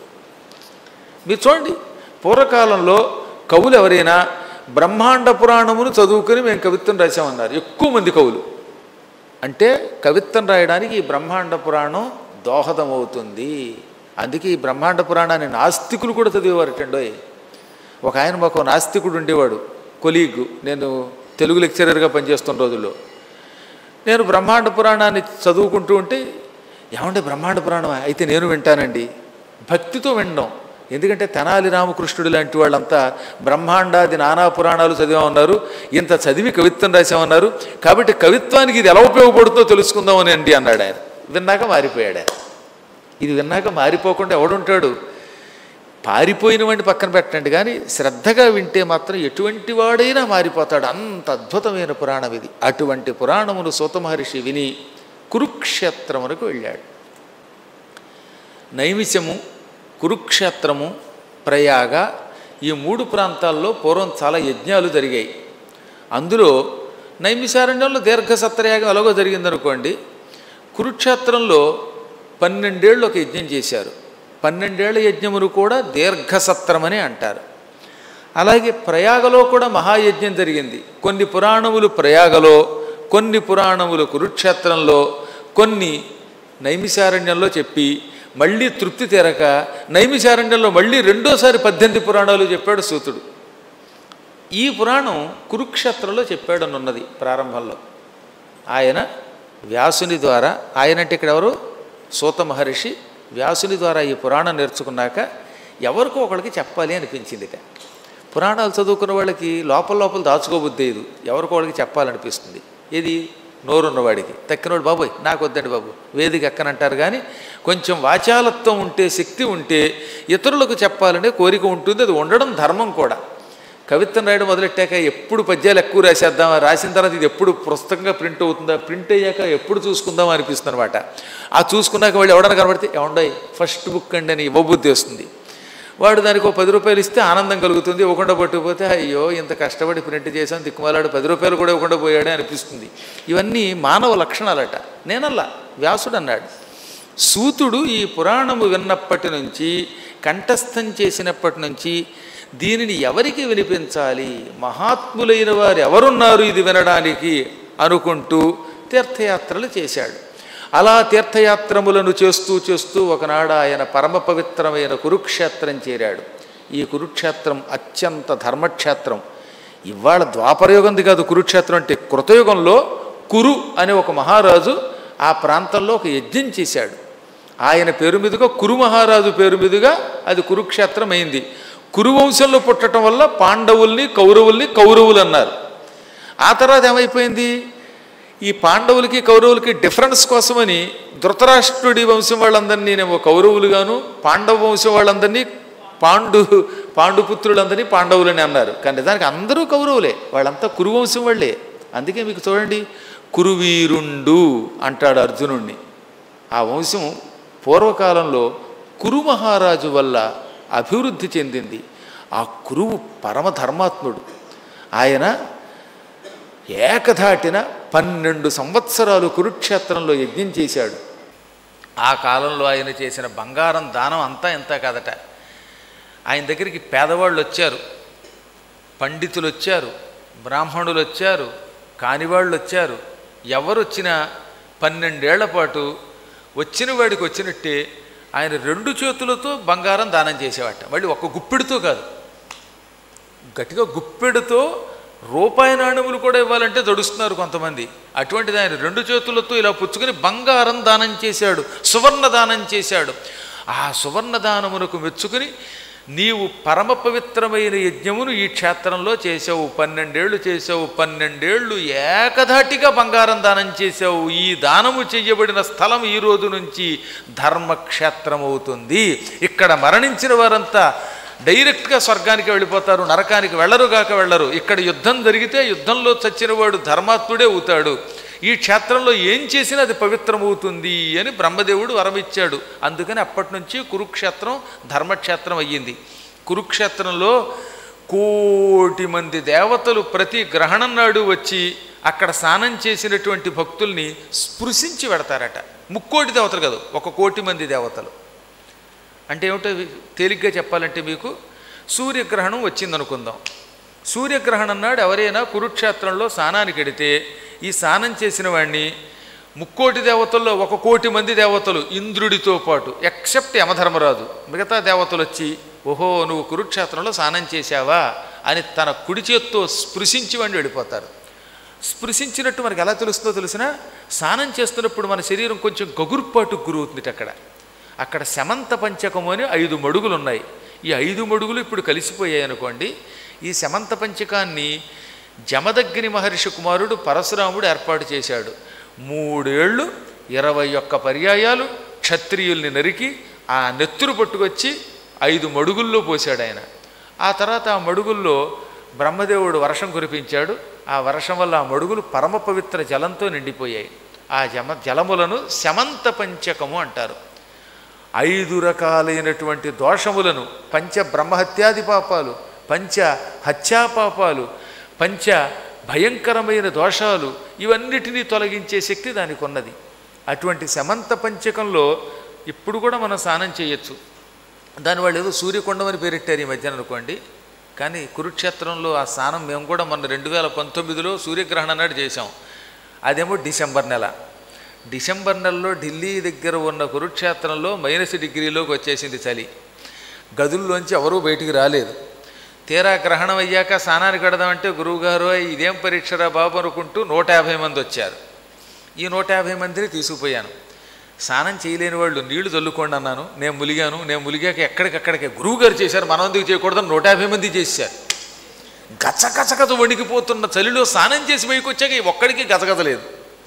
మీరు చూడండి, పూర్వకాలంలో కవులు ఎవరైనా బ్రహ్మాండ పురాణమును చదువుకుని మేము కవిత్వం రాసామన్నారు ఎక్కువ మంది కవులు. అంటే కవిత్వం రాయడానికి ఈ బ్రహ్మాండ పురాణం దోహదమవుతుంది. అందుకే ఈ బ్రహ్మాండ పురాణాన్ని నాస్తికులు కూడా చదివేవారటండోయ్. ఒక ఆయన మాకు నాస్తికుడు ఉండేవాడు, కొలీగ్, నేను తెలుగు లెక్చరర్గా పనిచేస్తున్న రోజుల్లో. నేను బ్రహ్మాండ పురాణాన్ని చదువుకుంటూ ఉంటే, ఏమంటే బ్రహ్మాండ పురాణం అయితే నేను వింటానండి, భక్తితో వినడం. ఎందుకంటే తెనాలి రామకృష్ణుడు లాంటి వాళ్ళంతా బ్రహ్మాండాది నానా పురాణాలు చదివామన్నారు, ఇంత చదివి కవిత్వం రాసామన్నారు, కాబట్టి కవిత్వానికి ఇది ఎలా ఉపయోగపడుతుందో తెలుసుకుందామని అండి అన్నాడు ఆయన. విన్నాక మారిపోయాడు ఆయన. ఇది విన్నాక మారిపోకుండా ఎవడుంటాడు? పారిపోయిన వాడిని పక్కన పెట్టండి, కానీ శ్రద్ధగా వింటే మాత్రం ఎటువంటి వాడైనా మారిపోతాడు. అంత అద్భుతమైన పురాణం ఇది. అటువంటి పురాణమును సూత మహర్షి విని కురుక్షేత్రమునకు వెళ్ళాడు. నైమిషము, కురుక్షేత్రము, ప్రయాగ ఈ 3 ప్రాంతాల్లో పూర్వం చాలా యజ్ఞాలు జరిగాయి. అందులో నైమిషారణ్యంలో దీర్ఘసత్రయాగం ఎలాగో జరిగిందనుకోండి, కురుక్షేత్రంలో 12 ఏళ్ళు ఒక యజ్ఞం చేశారు. 12 ఏళ్ల యజ్ఞమును కూడా దీర్ఘసత్రమని అంటారు. అలాగే ప్రయాగలో కూడా మహాయజ్ఞం జరిగింది. కొన్ని పురాణములు ప్రయాగలో, కొన్ని పురాణములు కురుక్షేత్రంలో, కొన్ని నైమిషారణ్యంలో చెప్పి మళ్ళీ తృప్తి తీరక నైమిషారణ్యంలో మళ్ళీ రెండోసారి 18 పురాణాలు చెప్పాడు సూతుడు. ఈ పురాణం కురుక్షేత్రంలో చెప్పాడనున్నది ప్రారంభంలో. ఆయన వ్యాసుని ద్వారా, ఆయన అంటే ఇక్కడ ఎవరు? సూత మహర్షి వ్యాసుని ద్వారా ఈ పురాణం నేర్చుకున్నాక ఎవరికో ఒకళ్ళకి చెప్పాలి అనిపించిందిట. పురాణాలు చదువుకున్న వాళ్ళకి లోపల లోపల దాచుకోబుద్దేదు, ఎవరికో వాళ్ళకి చెప్పాలనిపిస్తుంది. ఇది నోరున్నవాడికి. తక్కినోడు బాబోయ్ నాకు వద్దండి బాబు వేదిక ఎక్కనంటారు. కానీ కొంచెం వాచాలత్వం ఉంటే, శక్తి ఉంటే ఇతరులకు చెప్పాలనే కోరిక ఉంటుంది. అది ఉండడం ధర్మం కూడా. కవిత్వం రాయడం మొదలెట్టాక ఎప్పుడు పద్యాలు ఎక్కువ రాసేద్దామా, రాసిన తర్వాత ఇది ఎప్పుడు పుస్తకంగా ప్రింట్ అవుతుందా, ప్రింట్ అయ్యాక ఎప్పుడు చూసుకుందాం అనిపిస్తుంది అనమాట. ఆ చూసుకున్నాక వాళ్ళు ఎవడన్నా కనబడితే ఏమండో ఫస్ట్ బుక్ అండి అని ఇవ్వబుద్ధి వస్తుంది. వాడు దానికి ఒక 10 రూపాయలు ఇస్తే ఆనందం కలుగుతుంది. ఇవ్వకుండా పట్టుకుపోతే అయ్యో ఇంత కష్టపడి ప్రింట్ చేశాను దిక్కుమాలాడు 10 రూపాయలు కూడా ఇవ్వకుండా పోయాడే అనిపిస్తుంది. ఇవన్నీ మానవ లక్షణాలట. నేనల్లా, వ్యాసుడు అన్నాడు. సూతుడు ఈ పురాణము విన్నప్పటి నుంచి, కంఠస్థం చేసినప్పటి నుంచి దీనిని ఎవరికి వినిపించాలి, మహాత్ములైన వారు ఎవరున్నారు ఇది వినడానికి అనుకుంటూ తీర్థయాత్రలు చేశాడు. అలా తీర్థయాత్రములను చేస్తూ చేస్తూ ఒకనాడు ఆయన పరమ పవిత్రమైన కురుక్షేత్రం చేరాడు. ఈ కురుక్షేత్రం అత్యంత ధర్మక్షేత్రం. ఇవాళ ద్వాపరయుగంది కాదు కురుక్షేత్రం అంటే. కృతయుగంలో కురు అనే ఒక మహారాజు ఆ ప్రాంతంలో ఒక యజ్ఞం చేశాడు. ఆయన పేరు మీదుగా కురు మహారాజు పేరు మీదుగా అది కురుక్షేత్రం అయింది. కురువంశంలో పుట్టడం వల్ల పాండవుల్ని కౌరవులు అన్నారు. ఆ తర్వాత ఏమైపోయింది, ఈ పాండవులకి కౌరవులకి డిఫరెన్స్ కోసమని ధృతరాష్ట్రుడి వంశం వాళ్ళందరినీ నేమో కౌరవులుగాను, పాండవ వంశం వాళ్ళందరినీ పాండుపుత్రులందరినీ పాండవులని అన్నారు. కానీ నిజానికి అందరూ కౌరవులే, వాళ్ళంతా కురువంశం వాళ్ళే. అందుకే మీకు చూడండి కురువీరుండు అంటాడు అర్జునుణ్ణి. ఆ వంశం పూర్వకాలంలో కురు మహారాజు వల్ల అభివృద్ధి చెందింది. ఆ కురువు పరమధర్మాత్ముడు. ఆయన ఏకధాటిన 12 సంవత్సరాలు కురుక్షేత్రంలో యజ్ఞం చేశాడు. ఆ కాలంలో ఆయన చేసిన బంగారం దానం అంతా ఎంత కాదట. ఆయన దగ్గరికి పేదవాళ్ళు వచ్చారు, పండితులు వచ్చారు, బ్రాహ్మణులు వచ్చారు, కానివాళ్ళు వచ్చారు. ఎవరు వచ్చినా 12 ఏళ్ల పాటు వచ్చిన వాడికి వచ్చినట్టే ఆయన 2 చేతులతో బంగారం దానం చేసేవాట. మళ్ళీ ఒక గుప్పెడుతో కాదు, గట్టిగా గుప్పెడుతో రూపాయి నాణ్యములు కూడా ఇవ్వాలంటే దడుస్తున్నారు కొంతమంది. అటువంటిది ఆయన 2 చేతులతో ఇలా పుచ్చుకొని బంగారం దానం చేశాడు, సువర్ణ దానం చేశాడు. ఆ సువర్ణ దానమునకు మెచ్చుకుని నీవు పరమ పవిత్రమైన యజ్ఞమును ఈ క్షేత్రంలో చేసావు, 12 ఏళ్ళు చేసావు, 12 ఏళ్ళు ఏకధాటిగా బంగారం దానం చేసావు. ఈ దానము చేయబడిన స్థలం ఈ రోజు నుంచి ధర్మక్షేత్రం అవుతుంది. ఇక్కడ మరణించిన వారంతా డైరెక్ట్గా స్వర్గానికి వెళ్ళిపోతారు, నరకానికి వెళ్ళరు. ఇక్కడ యుద్ధం జరిగితే యుద్ధంలో చచ్చిన వాడు ధర్మాత్ముడే అవుతాడు. ఈ క్షేత్రంలో ఏం చేసినా అది పవిత్రమవుతుంది అని బ్రహ్మదేవుడు వరమిచ్చాడు. అందుకని అప్పటి నుంచి కురుక్షేత్రం ధర్మక్షేత్రం అయ్యింది. కురుక్షేత్రంలో 1,000,000 మంది దేవతలు ప్రతి గ్రహణం నాడు వచ్చి అక్కడ స్నానం చేసినటువంటి భక్తుల్ని స్పృశించి పెడతారట. 3,000,000 దేవతలు కాదు, 1,000,000 మంది దేవతలు. అంటే ఏమిటో తేలిగ్గా చెప్పాలంటే మీకు సూర్యగ్రహణం వచ్చిందనుకుందాం. సూర్యగ్రహణం నాడు ఎవరైనా కురుక్షేత్రంలో స్నానానికి వెడితే ఈ స్నానం చేసిన వాడిని 3,000,000 దేవతల్లో 1,000,000 మంది దేవతలు ఇంద్రుడితో పాటు ఎక్సెప్ట్ యమధర్మరాజు మిగతా దేవతలు వచ్చి ఓహో నువ్వు కురుక్షేత్రంలో స్నానం చేశావా అని తన కుడి చేత్తో స్పృశించి వాడిని వెళ్ళిపోతారు. స్పృశించినట్టు మనకు ఎలా తెలుస్తుందో తెలిసినా స్నానం చేస్తున్నప్పుడు మన శరీరం కొంచెం గగుర్పాటుకు గురవుతుంది. అక్కడ శమంత పంచకము అని 5 మడుగులు ఉన్నాయి. ఈ 5 మడుగులు ఇప్పుడు కలిసిపోయాయి అనుకోండి. ఈ శమంత పంచకాన్ని జమదగ్ని మహర్షి కుమారుడు పరశురాముడు ఏర్పాటు చేశాడు. 3 ఏళ్ళు 21 పర్యాయాలు క్షత్రియుల్ని నరికి ఆ నెత్తురు పట్టుకొచ్చి 5 మడుగుల్లో పోశాడు ఆయన. ఆ తర్వాత ఆ మడుగుల్లో బ్రహ్మదేవుడు వర్షం కురిపించాడు. ఆ వర్షం వల్ల ఆ మడుగులు పరమ పవిత్ర జలంతో నిండిపోయాయి. ఆ జలములను శమంత పంచకము అంటారు. 5 రకాలైనటువంటి దోషములను, పంచ బ్రహ్మహత్యాది పాపాలు, పంచ హత్యాపాపాలు, పంచ భయంకరమైన దోషాలు, ఇవన్నిటినీ తొలగించే శక్తి దానికి ఉన్నది. అటువంటి శమంత పంచకంలో ఇప్పుడు కూడా మనం స్నానం చేయొచ్చు. దాని వాళ్ళు ఏదో సూర్యకొండం అని పేరెట్టారు ఈ మధ్యన అనుకోండి. కానీ కురుక్షేత్రంలో ఆ స్నానం మేము కూడా మొన్న 2019లో సూర్యగ్రహణం నాడు చేసాం. అదేమో డిసెంబర్ నెల. డిసెంబర్ నెలలో ఢిల్లీ దగ్గర ఉన్న కురుక్షేత్రంలో -డిగ్రీలోకి వచ్చేసింది చలి. గదుల్లోంచి ఎవరూ బయటికి రాలేదు. తీరా గ్రహణం అయ్యాక స్నానానికి కడదామంటే గురువుగారు ఇదేం పరీక్షరా బాబు అనుకుంటూ 150 మంది వచ్చారు. ఈ 150 మందిని తీసుకుపోయాను. స్నానం చేయలేని వాళ్ళు నీళ్లు చల్లుకోండి అన్నాను. నేను ములిగాక ఎక్కడికక్కడికే గురువుగారు చేశారు, మనం ఎందుకు చేయకూడదని 150 మంది చేశారు. గచ్చగచ్చగత వణికిపోతున్న చలిలో స్నానం చేసి పైకి వచ్చాక ఒక్కడికి గజగజలేదు.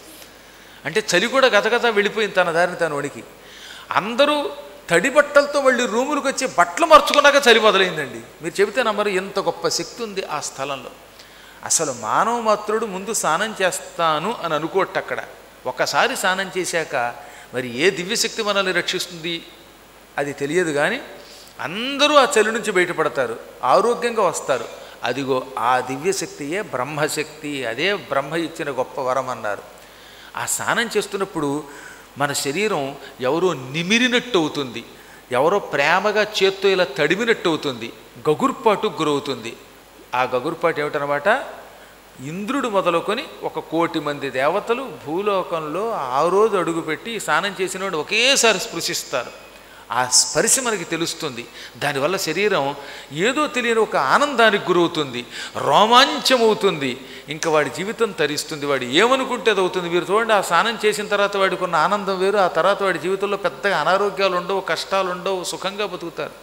అంటే చలి కూడా గజగజ వెళ్ళిపోయింది తన దారిని తను వణికి. అందరూ తడి బట్టలతో మళ్ళీ రూములకు వచ్చి బట్టలు మార్చుకున్నాక చలి మొదలైందండి. మీరు చెబితే నమ్మరు, ఎంత గొప్ప శక్తి ఉంది ఆ స్థలంలో. అసలు మానవ మాత్రుడు ముందు స్నానం చేస్తాను అని అనుకోవట్టు. అక్కడ ఒకసారి స్నానం చేశాక మరి ఏ దివ్యశక్తి మనల్ని రక్షిస్తుంది అది తెలియదు. కానీ అందరూ ఆ చలి నుంచి బయటపడతారు, ఆరోగ్యంగా వస్తారు. అదిగో ఆ దివ్యశక్తియే బ్రహ్మశక్తి. అదే బ్రహ్మ ఇచ్చిన గొప్ప వరం అన్నారు. ఆ స్నానం చేస్తున్నప్పుడు మన శరీరం ఎవరో నిమిరినట్టు అవుతుంది, ఎవరో ప్రేమగా చేత్తో ఇలా తడిమినట్టు అవుతుంది, గగుర్పాటుకు గురవుతుంది. ఆ గగుర్పాటు ఏమిటనమాట, ఇంద్రుడు మొదలుకొని 1,00,00,000 మంది దేవతలు భూలోకంలో ఆ రోజు అడుగుపెట్టి స్నానం చేసిన వాడు ఒకేసారి స్పృశిస్తారు. ఆ స్పర్శ మనకి తెలుస్తుంది. దానివల్ల శరీరం ఏదో తెలియని ఒక ఆనందానికి గురవుతుంది, రోమాంచమవుతుంది. ఇంకా వాడి జీవితం తరిస్తుంది. వాడు ఏమనుకుంటే అది అవుతుంది. మీరు చూడండి, ఆ స్నానం చేసిన తర్వాత వాడికి ఉన్న ఆనందం వేరు. ఆ తర్వాత వాడి జీవితంలో పెద్దగా అనారోగ్యాలు ఉండవు, కష్టాలు ఉండవు, సుఖంగా బతుకుతారు.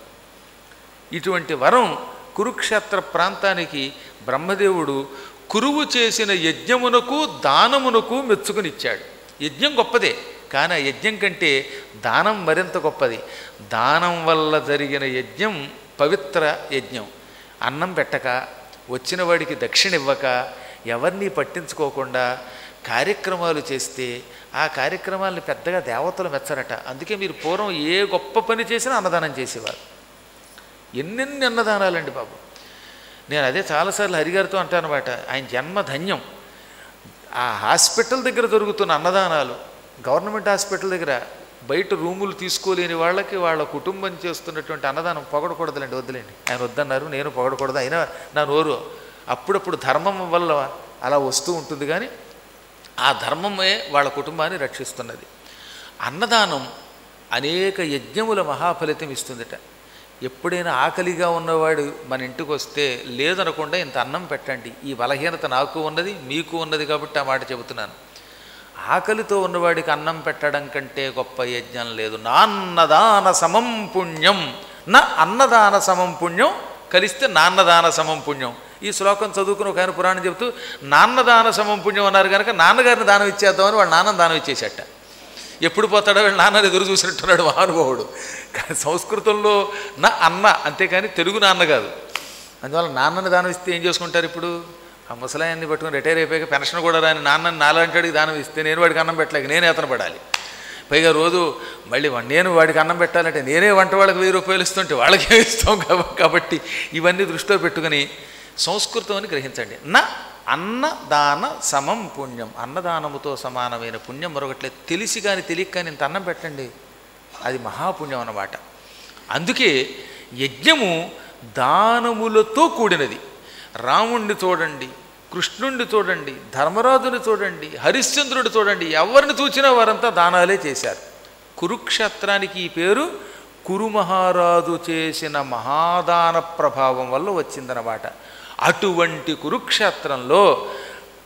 ఇటువంటి వరం కురుక్షేత్ర ప్రాంతానికి బ్రహ్మదేవుడు కురువు చేసిన యజ్ఞమునకు దానమునకు మెచ్చుకునిచ్చాడు. యజ్ఞం గొప్పదే, కానీ ఆ యజ్ఞం కంటే దానం మరింత గొప్పది. దానం వల్ల జరిగిన యజ్ఞం పవిత్ర యజ్ఞం. అన్నం పెట్టక, వచ్చిన వాడికి దక్షిణ ఇవ్వక, ఎవరిని పట్టించుకోకుండా కార్యక్రమాలు చేస్తే ఆ కార్యక్రమాలను పెద్దగా దేవతలు మెచ్చరట. అందుకే మీరు పూర్వం ఏ గొప్ప పని చేసినా అన్నదానం చేసేవారు. ఎన్నెన్ని అన్నదానాలండి బాబు. నేను అదే చాలాసార్లు హరిగారితో అంటానమాట, ఆయన జన్మ ధన్యం. ఆ హాస్పిటల్ దగ్గర జరుగుతున్న అన్నదానాలు, గవర్నమెంట్ హాస్పిటల్ దగ్గర బయట రూములు తీసుకోలేని వాళ్ళకి వాళ్ళ కుటుంబం చేస్తున్నటువంటి అన్నదానం పొగడకూడదులేండి, వద్దులేండి. ఆయన వద్దన్నారు, నేను పొగడకూడదు. అయినా నా నోరు అప్పుడప్పుడు ధర్మం వల్ల అలా వస్తూ ఉంటుంది. కానీ ఆ ధర్మమే వాళ్ళ కుటుంబాన్ని రక్షిస్తున్నది. అన్నదానం అనేక యజ్ఞముల మహాఫలితం ఇస్తుందట. ఎప్పుడైనా ఆకలిగా ఉన్నవాడు మన ఇంటికి వస్తే లేదనకుండా ఇంత అన్నం పెట్టండి. ఈ బలహీనత నాకు ఉన్నది, మీకు ఉన్నది కాబట్టి ఆ మాట చెబుతున్నాను. ఆకలితో ఉన్నవాడికి అన్నం పెట్టడం కంటే గొప్ప యజ్ఞం లేదు. నాన్నదాన సమం పుణ్యం, నా అన్నదాన సమం పుణ్యం కలిస్తే నాన్నదాన సమం పుణ్యం. ఈ శ్లోకం చదువుకుని ఒక ఆయన పురాణం చెబుతూ నాన్నదాన సమం పుణ్యం అన్నారు కనుక నాన్నగారిని దానం ఇచ్చేద్దామని వాడు నాన్నని దానం ఇచ్చేసేట. ఎప్పుడు పోతాడో వీళ్ళు నాన్నని ఎదురు చూసినట్టున్నాడు మహానుభావుడు. కానీ సంస్కృతంలో నా అన్న, అంతేకాని తెలుగు నాన్న కాదు. అందువల్ల నాన్నని దానం ఇస్తే ఏం చేసుకుంటారు? ఇప్పుడు ఆ ముసలాయన్ని పట్టుకుని రిటైర్ అయిపోయాక పెన్షన్ కూడా రాని నాన్నని నాలాంటివాడికి దానం ఇస్తే నేను వాడికి అన్నం పెట్టలేక నేనే అతను పడాలి. పైగా రోజు మళ్ళీ నేను వాడికి అన్నం పెట్టాలంటే నేనే వంట వాళ్ళకి 1000 రూపాయలు ఇస్తుంటే వాళ్ళకే ఇస్తాం కాబట్టి ఇవన్నీ దృష్టిలో పెట్టుకుని సంస్కృతం అని గ్రహించండి. నా అన్నదాన సమం పుణ్యం, అన్నదానముతో సమానమైన పుణ్యం మరొకట్లేదు. తెలిసి కానీ తెలియక కానీ ఇంత అన్నం పెట్టండి, అది మహాపుణ్యం అన్నమాట. అందుకే యజ్ఞము దానములతో కూడినది. రాముణ్ణి చూడండి, కృష్ణుణ్ణి చూడండి, ధర్మరాజుని చూడండి, హరిశ్చంద్రుడు చూడండి, ఎవరిని చూసినా వారంతా దానాలే చేశారు. కురుక్షేత్రానికి ఈ పేరు కురు మహారాజు చేసిన మహాదాన ప్రభావం వల్ల వచ్చిందనమాట. అటువంటి కురుక్షేత్రంలో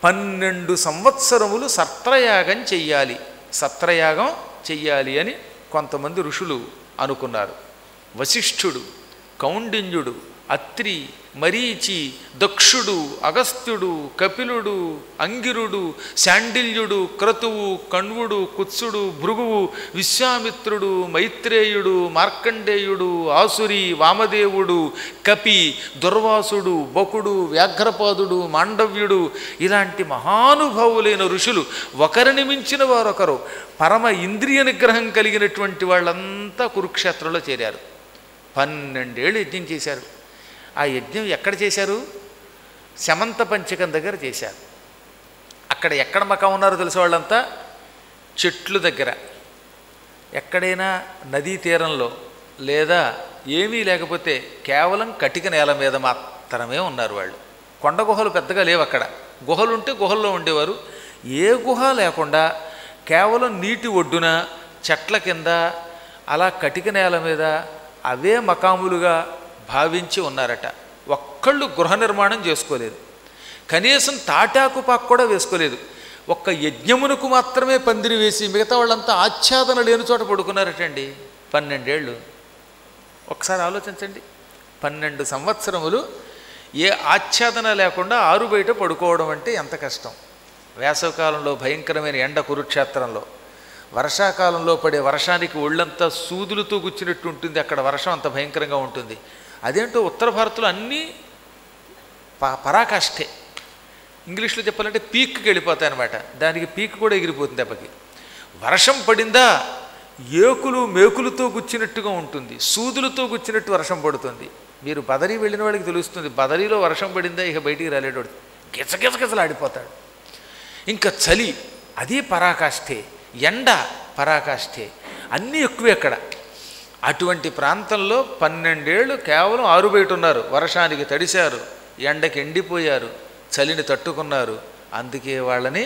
12 సంవత్సరములు సత్రయాగం చెయ్యాలి, సత్రయాగం చెయ్యాలి అని కొంతమంది ఋషులు అనుకున్నారు. వశిష్ఠుడు, కౌండిన్యుడు, అత్రి, మరీచి, దక్షుడు, అగస్త్యుడు, కపిలుడు, అంగిరుడు, శాండిల్యుడు, క్రతువు, కణ్వుడు, కుత్సుడు, భృగువు, విశ్వామిత్రుడు, మైత్రేయుడు, మార్కండేయుడు, ఆసురి, వామదేవుడు, కపి, దుర్వాసుడు, బకుడు, వ్యాఘ్రపాదుడు, మాండవ్యుడు ఇలాంటి మహానుభావులైన ఋషులు ఒకరిని మించిన వారొకరు పరమ ఇంద్రియ నిగ్రహం కలిగినటువంటి వాళ్ళంతా కురుక్షేత్రంలో చేరారు. 12 ఏళ్ళు యజ్ఞం చేశారు. ఆ యజ్ఞం ఎక్కడ చేశారు? శమంత పంచకం దగ్గర చేశారు. అక్కడ ఎక్కడ మకా ఉన్నారో తెలిసే వాళ్ళంతా చెట్లు దగ్గర, ఎక్కడైనా నదీ తీరంలో, లేదా ఏమీ లేకపోతే కేవలం కటిక నేల మీద మాత్రమే ఉన్నారు వాళ్ళు. కొండ గుహలు పెద్దగా లేవు అక్కడ. గుహలుంటే గుహల్లో ఉండేవారు. ఏ గుహ లేకుండా కేవలం నీటి ఒడ్డున చెట్ల కింద అలా కటిక నేల మీద అవే మకాములుగా భావించి ఉన్నారట. ఒక్కళ్ళు గృహ నిర్మాణం చేసుకోలేదు, కనీసం తాటాకు పాకు కూడా వేసుకోలేదు. ఒక్క యజ్ఞమునకు మాత్రమే పందిరి వేసి మిగతా వాళ్ళంతా ఆచ్ఛాదన లేని చోట పడుకున్నారటండి 12 ఏళ్ళు. ఒకసారి ఆలోచించండి, 12 సంవత్సరములు ఏ ఆచ్ఛాదన లేకుండా ఆరు బయట పడుకోవడం అంటే ఎంత కష్టం. వేసవకాలంలో భయంకరమైన ఎండ కురుక్షేత్రంలో, వర్షాకాలంలో పడే వర్షానికి ఒళ్ళంతా సూదులతో గుచ్చినట్టు ఉంటుంది. అక్కడ వర్షం అంత భయంకరంగా ఉంటుంది. అదేంటో ఉత్తర భారత్లో అన్నీ పరాకాష్ఠే. ఇంగ్లీష్లో చెప్పాలంటే పీక్కి వెళ్ళిపోతాయి అన్నమాట. దానికి పీక్ కూడా ఎగిరిపోతుంది దెబ్బకి. వర్షం పడిందా ఏకులు మేకులతో గుచ్చినట్టుగా ఉంటుంది, సూదులతో గుచ్చినట్టు వర్షం పడుతుంది. మీరు బదరీ వెళ్ళిన వాడికి తెలుస్తుంది. బదరీలో వర్షం పడిందా ఇక బయటికి రాలేడు, గిజగిజగిజలాడిపోతాడు. ఇంకా చలి అది పరాకాష్ఠే, ఎండ పరాకాష్ఠే, అన్నీ ఎక్కువే అక్కడ. అటువంటి ప్రాంతంలో 12 ఏళ్ళు కేవలం ఆరు బయట ఉన్నారు. వర్షానికి తడిశారు, ఎండకి ఎండిపోయారు, చలిని తట్టుకున్నారు. అందుకే వాళ్ళని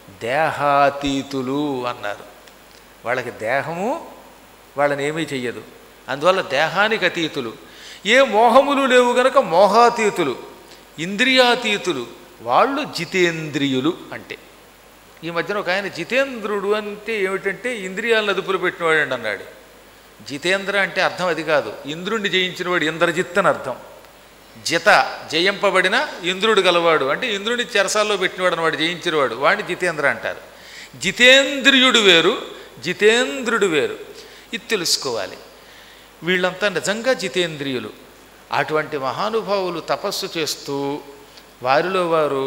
దేహాతీతులు అన్నారు. వాళ్ళకి దేహము వాళ్ళని ఏమీ చెయ్యదు, అందువల్ల దేహానికి అతీతులు. ఏ మోహములు లేవు గనక మోహాతీతులు, ఇంద్రియాతీతులు. వాళ్ళు జితేంద్రియులు. అంటే ఈ మధ్యన ఒక ఆయన జితేంద్రుడు అంటే ఏమిటంటే ఇంద్రియాలను అదుపులో పెట్టినవాడు అన్నాడు. జితేంద్ర అంటే అర్థం అది కాదు. ఇంద్రుణ్ణి జయించినవాడు ఇంద్రజిత్ అని అర్థం. జిత జయింపబడిన ఇంద్రుడు గలవాడు అంటే ఇంద్రుడిని చెరసాల్లో పెట్టినవాడు అన్నవాడు, జయించినవాడు, వాడిని జితేంద్ర అంటారు. జితేంద్రియుడు వేరు, జితేంద్రుడు వేరు. ఇది తెలుసుకోవాలి. వీళ్ళంతా నిజంగా జితేంద్రియులు. అటువంటి మహానుభావులు తపస్సు చేస్తూ వారిలో వారు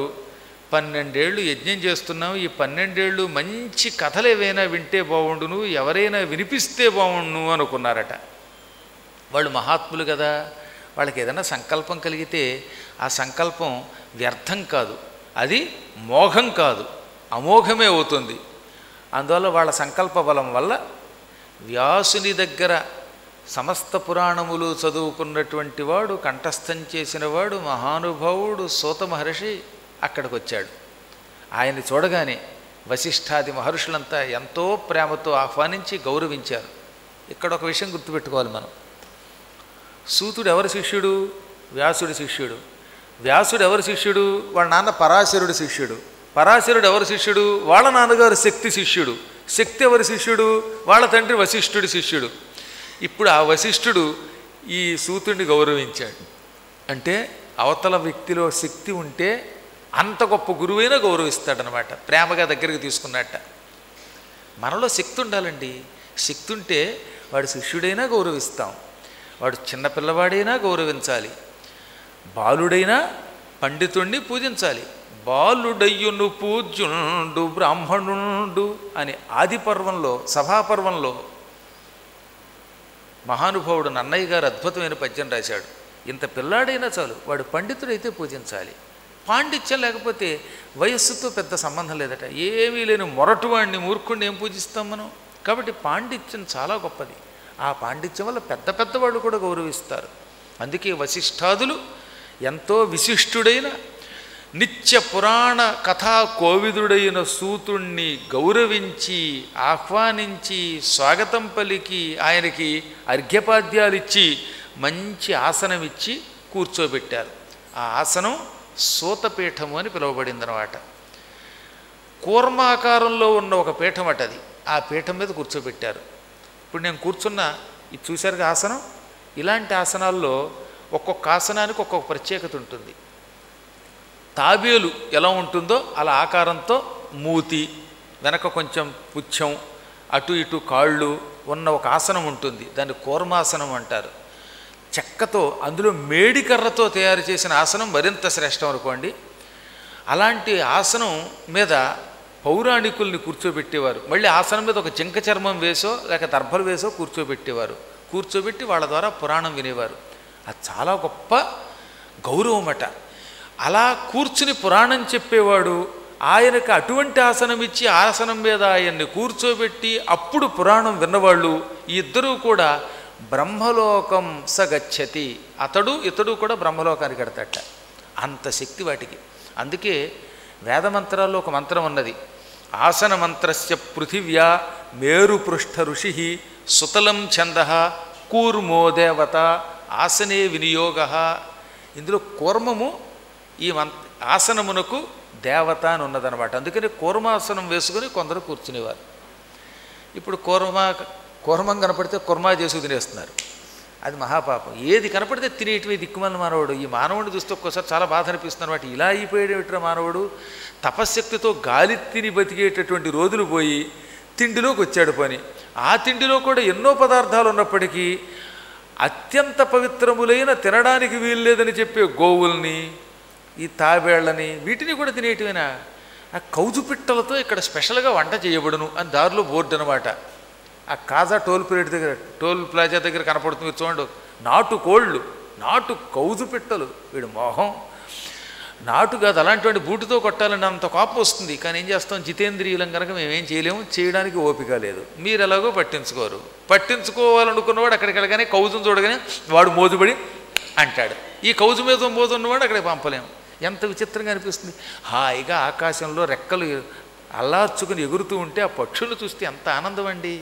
12 ఏళ్ళు యజ్ఞం చేస్తున్నాం, ఈ 12 ఏళ్ళు మంచి కథలు ఏవైనా వింటే బాగుండును, ఎవరైనా వినిపిస్తే బాగుండును అనుకున్నారట. వాళ్ళు మహాత్ములు కదా, వాళ్ళకి ఏదైనా సంకల్పం కలిగితే ఆ సంకల్పం వ్యర్థం కాదు, అది మోఘం కాదు, అమోఘమే అవుతుంది. అందువల్ల వాళ్ళ సంకల్ప బలం వల్ల వ్యాసుని దగ్గర సమస్త పురాణములు చదువుకున్నటువంటి వాడు, కంఠస్థం చేసినవాడు, మహానుభావుడు సూత మహర్షి అక్కడికి వచ్చాడు. ఆయన్ని చూడగానే వశిష్ఠాది మహర్షులంతా ఎంతో ప్రేమతో ఆహ్వానించి గౌరవించారు. ఇక్కడ ఒక విషయం గుర్తుపెట్టుకోవాలి మనం. సూతుడు ఎవరి శిష్యుడు? వ్యాసుడి శిష్యుడు. వ్యాసుడు ఎవరి శిష్యుడు? వాళ్ళ నాన్న పరాశరుడి శిష్యుడు. పరాశరుడు ఎవరి శిష్యుడు? వాళ్ళ నాన్నగారు శక్తి శిష్యుడు. శక్తి ఎవరి శిష్యుడు? వాళ్ళ తండ్రి వశిష్ఠుడి శిష్యుడు. ఇప్పుడు ఆ వశిష్ఠుడు ఈ సూతుడిని గౌరవించాడు. అంటే అవతల వ్యక్తిలో శక్తి ఉంటే అంత గొప్ప గురువైనా గౌరవిస్తాడనమాట, ప్రేమగా దగ్గరికి తీసుకున్నట్ట. మనలో శక్తి ఉండాలండి. శక్తి ఉంటే వాడు శిష్యుడైనా గౌరవిస్తాం, వాడు చిన్నపిల్లవాడైనా గౌరవించాలి, బాలుడైనా పండితుణ్ణి పూజించాలి. బాలుడయ్యును పూజ్యుండు బ్రాహ్మణుండు అని ఆది పర్వంలో, సభాపర్వంలో మహానుభావుడు నన్నయ్య గారు అద్భుతమైన పద్యం రాశాడు. ఇంత పిల్లాడైనా చాలు, వాడు పండితుడైతే పూజించాలి. పాండిత్యం లేకపోతే వయస్సుతో పెద్ద సంబంధం లేదట. ఏమీ లేని మొరటువాడిని, మూర్ఖుడిని ఏం పూజిస్తాం మనం? కాబట్టి పాండిత్యం చాలా గొప్పది. ఆ పాండిత్యం వల్ల పెద్ద పెద్దవాళ్ళు కూడా గౌరవిస్తారు. అందుకే వశిష్ఠాదులు ఎంతో విశిష్టుడైన నిత్య పురాణ కథా కోవిదుడైన సూతుణ్ణి గౌరవించి ఆహ్వానించి స్వాగతం పలికి ఆయనకి అర్ఘ్యపాద్యాలిచ్చి మంచి ఆసనం ఇచ్చి కూర్చోబెట్టారు. ఆ ఆసనం సూతపీఠము అని పిలువబడిందనమాట. కూర్మాకారంలో ఉన్న ఒక పీఠం అది. ఆ పీఠం మీద కూర్చోబెట్టారు. ఇప్పుడు నేను కూర్చున్న ఇది చూశారుగా ఆసనం. ఇలాంటి ఆసనాల్లో ఒక్కొక్క ఆసనానికి ఒక్కొక్క ప్రత్యేకత ఉంటుంది. తాబేలు ఎలా ఉంటుందో అలా ఆకారంతో మూతి, వెనక కొంచెం పుచ్చం, అటు ఇటు కాళ్ళు ఉన్న ఒక ఆసనం ఉంటుంది. దాన్ని కూర్మాసనం అంటారు. చెక్కతో, అందులో మేడికర్రతో తయారు చేసిన ఆసనం మరింత శ్రేష్టం అనుకోండి. అలాంటి ఆసనం మీద పౌరాణికుల్ని కూర్చోబెట్టేవారు. మళ్ళీ ఆసనం మీద ఒక జింక చర్మం వేసో లేక దర్భలు వేసో కూర్చోబెట్టేవారు. కూర్చోబెట్టి వాళ్ళ ద్వారా పురాణం వినేవారు. అది చాలా గొప్ప గౌరవమట. అలా కూర్చుని పురాణం చెప్పేవాడు. ఆయనకు అటువంటి ఆసనం ఇచ్చి ఆసనం మీద ఆయన్ని కూర్చోబెట్టి అప్పుడు పురాణం విన్నవాళ్ళు ఈ ఇద్దరూ కూడా బ్రహ్మలోకం సగచ్చతి. ఇతడు కూడా బ్రహ్మలోకానికి ఎడతట. అంత శక్తి వాటికి. అందుకే వేదమంత్రాల్లో ఒక మంత్రం ఉన్నది. ఆసన మంత్రస్య పృథివ్యా మేరుపృష్ఠ ఋషి సుతలం ఛంద కూర్మో దేవత ఆసనే వినియోగ. ఇందులో కూర్మము ఈ ఆసనమునకు దేవత అని ఉన్నదనమాట. అందుకని కూర్మాసనం వేసుకుని కొందరు కూర్చునేవారు. ఇప్పుడు కూర్మం కనపడితే కుర్మా చేసి తినేస్తున్నారు. అది మహాపాపం. ఏది కనపడితే తినేటివి దిక్కుమాలిన మానవుడు. ఈ మానవుడిని చూస్తే ఒక్కోసారి చాలా బాధ అనిపిస్తుంది అనమాట. ఇలా అయిపోయేటట్టు మానవుడు తపశ్శక్తితో గాలి తిని బతికేటటువంటి రోజులు పోయి తిండిలోకి వచ్చాడు పని. ఆ తిండిలో కూడా ఎన్నో పదార్థాలు ఉన్నప్పటికీ అత్యంత పవిత్రములైన తినడానికి వీల్లేదని చెప్పే గోవుల్ని, ఈ తాబేళ్లని, వీటిని కూడా తినేటివేనా? ఆ కౌజు పిట్టలతో ఇక్కడ స్పెషల్గా వంట చేయబడును అని దారిలో బోర్డు అనమాట. ఆ కాజా టోల్ ప్లాజా దగ్గర కనపడుతుంది చూడండి. నాటు కోళ్ళు, నాటు కౌజు పిట్టలు. వీడు మోహం నాటు కాదు, అలాంటి బూటుతో కొట్టాలని అంత కోపం వస్తుంది. కానీ ఏం చేస్తాం, జితేంద్రియులం కనుక మేమేం చేయలేము, చేయడానికి ఓపిక లేదు. మీరు ఎలాగో పట్టించుకోరు. పట్టించుకోవాలనుకున్నవాడు అక్కడికి వెళ్ళగానే కౌజును చూడగానే వాడు మోజుబడి అంటాడు. ఈ కౌజు మీద మోతున్నవాడు అక్కడికి పంపలేము. ఎంత విచిత్రంగా అనిపిస్తుంది. హాయిగా ఆకాశంలో రెక్కలు అల్లార్చుకుని ఎగురుతూ ఉంటే ఆ పక్షులు చూస్తే ఎంత ఆనందం అండి.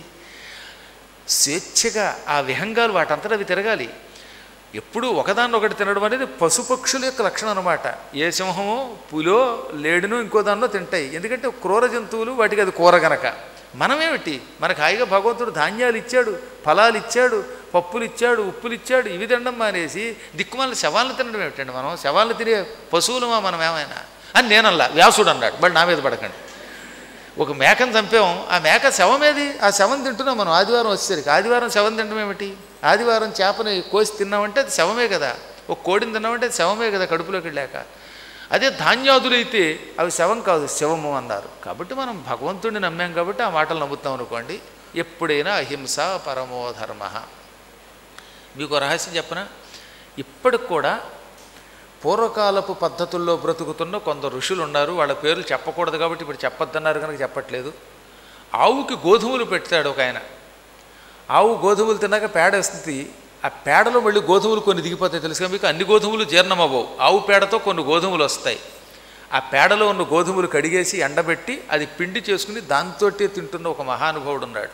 స్వేచ్ఛగా ఆ విహంగాలు వాటంతటా అవి తిరగాలి. ఎప్పుడూ ఒకదాన్నొకటి తినడం అనేది పశుపక్షుల యొక్క లక్షణం అనమాట. ఏ సింహమో పులో లేడునో ఇంకో దానిలో తింటాయి. ఎందుకంటే క్రూర జంతువులు, వాటికి అది కూర గనక. మనమేమిటి, మనకు హాయిగా భగవంతుడు ధాన్యాలు ఇచ్చాడు, ఫలాలు ఇచ్చాడు, పప్పులు ఇచ్చాడు, ఉప్పులు ఇచ్చాడు. ఇవి తినడం మానేసి దిక్కుమాలిన శవాలను తినడం ఏమిటండి? మనం శవాలను తినే పశువులమా మనం ఏమైనా అని నేనల్లా. వ్యాసుడు అన్నాడు, బట్ నా మీద పడకండి. ఒక మేకను చంపాం, ఆ మేక శవమేది? ఆ శవం తింటున్నాం మనం. ఆదివారం వచ్చేసరికి ఆదివారం శవం తినడం ఏమిటి? ఆదివారం చేపని కోసి తిన్నామంటే అది శవమే కదా. ఒక కోడిని తిన్నామంటే అది శవమే కదా కడుపులోకి వెళ్ళాక. అదే ధాన్యాదులైతే అవి శవం కాదు, శవము అన్నారు. కాబట్టి మనం భగవంతుడిని నమ్మాం కాబట్టి ఆ మాటలు నమ్ముతాం అనుకోండి. ఎప్పుడైనా అహింస పరమో ధర్మ. మీకు రహస్యం చెప్పనా? ఇప్పటికి కూడా పూర్వకాలపు పద్ధతుల్లో బ్రతుకుతున్న కొందరు ఋషులు ఉన్నారు. వాళ్ళ పేర్లు చెప్పకూడదు కాబట్టి ఇప్పుడు చెప్పొద్దన్నారు కనుక చెప్పట్లేదు. ఆవుకి గోధుమలు పెడతాడు ఒక ఆయన. ఆవు గోధుమలు తిన్నాక పేడ వేస్తుంది. ఆ పేడలో మళ్ళీ గోధుమలు కొన్ని దిగిపోతాయి. తెలుసుగా మీకు, అన్ని గోధుమలు జీర్ణమవ్వవు. ఆవు పేడతో కొన్ని గోధుమలు వస్తాయి. ఆ పేడలో ఉన్న గోధుమలు కడిగేసి ఎండబెట్టి అది పిండి చేసుకుని దాంతోటే తింటున్న ఒక మహానుభావుడు ఉన్నాడు.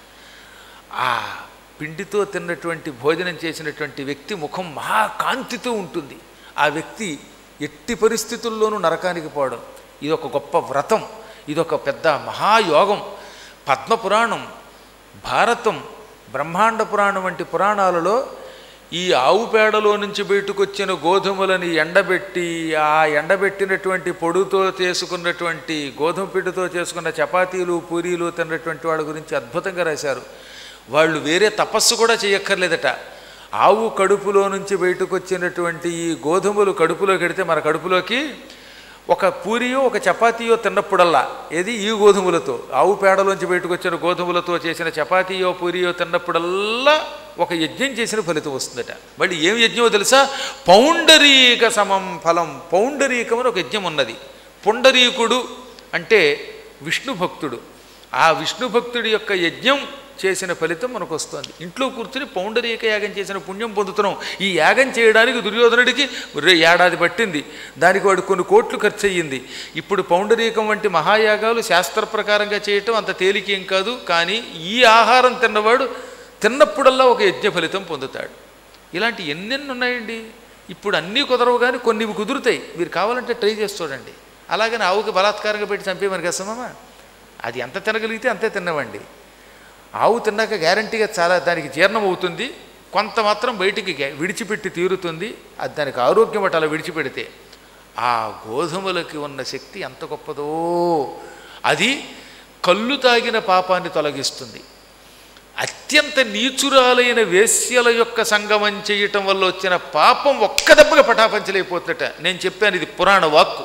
ఆ పిండితో తిన్నటువంటి భోజనం చేసినటువంటి వ్యక్తి ముఖం మహాకాంతితో ఉంటుంది. ఆ వ్యక్తి ఎట్టి పరిస్థితుల్లోనూ నరకానికి పోవడం. ఇదొక గొప్ప వ్రతం, ఇదొక పెద్ద మహాయోగం. పద్మపురాణం, భారతం, బ్రహ్మాండ పురాణం వంటి పురాణాలలో ఈ ఆవు పేడలో నుంచి బయటకు వచ్చిన గోధుమలని ఎండబెట్టి, ఆ ఎండబెట్టినటువంటి పొడుతో చేసుకున్నటువంటి గోధుమ పిండితో చేసుకున్న చపాతీలు, పూరీలు తిన్నటువంటి వాళ్ళ గురించి అద్భుతంగా రాశారు. వాళ్ళు వేరే తపస్సు కూడా చేయక్కర్లేదట. ఆవు కడుపులో నుంచి బయటకు వచ్చినటువంటి ఈ గోధుమలు కడుపులో కడితే మన కడుపులోకి ఒక పూరియో ఒక చపాతీయో తిన్నప్పుడల్లా, ఏది ఈ గోధుమలతో, ఆవు పేడలోంచి బయటకు వచ్చిన గోధుమలతో చేసిన చపాతీయో పూరియో తిన్నప్పుడల్లా ఒక యజ్ఞం చేసిన ఫలితం వస్తుందట. మళ్ళీ ఏం యజ్ఞమో తెలుసా? పౌండరీక సమం ఫలం. పౌండరీకం అని ఒక యజ్ఞం ఉన్నది. పుండరీకుడు అంటే విష్ణు భక్తుడు. ఆ విష్ణు భక్తుడి యొక్క యజ్ఞం చేసిన ఫలితం మనకు వస్తుంది. ఇంట్లో కూర్చుని పౌండరీక యాగం చేసిన పుణ్యం పొందుతున్నాం. ఈ యాగం చేయడానికి దుర్యోధనుడికి ఏడాది పట్టింది. దానికి వాడు కొన్ని కోట్లు ఖర్చు అయ్యింది. ఇప్పుడు పౌండరీకం వంటి మహాయాగాలు శాస్త్ర ప్రకారంగా చేయటం అంత తేలికేం కాదు. కానీ ఈ ఆహారం తిన్నవాడు తిన్నప్పుడల్లా ఒక యజ్ఞ ఫలితం పొందుతాడు. ఇలాంటి ఎన్నెన్ని ఉన్నాయండి. ఇప్పుడు అన్నీ కుదరవు కానీ కొన్ని కుదురుతాయి. మీరు కావాలంటే ట్రై చేసి చూడండి. అలాగని ఆవుకి బలాత్కారంగా పెట్టి చంపేమని కసమమ్మా, అది ఎంత తినగలిగితే అంతే తిన్నవండి. ఆవు తిన్నాక గ్యారంటీగా చాలా దానికి జీర్ణం అవుతుంది, కొంత మాత్రం బయటికి విడిచిపెట్టి తీరుతుంది. అది దానికి ఆరోగ్యం అలా విడిచిపెడితే ఆ గోధుమలకి ఉన్న శక్తి ఎంత గొప్పదో. అది కళ్ళు తాగిన పాపాన్ని తొలగిస్తుంది. అత్యంత నీచురాలైన వేశ్యల యొక్క సంగమం చేయటం వల్ల వచ్చిన పాపం ఒక్క దెబ్బగా పటాపంచలైపోతుందట. నేను చెప్పాను, ఇది పురాణ వాక్కు.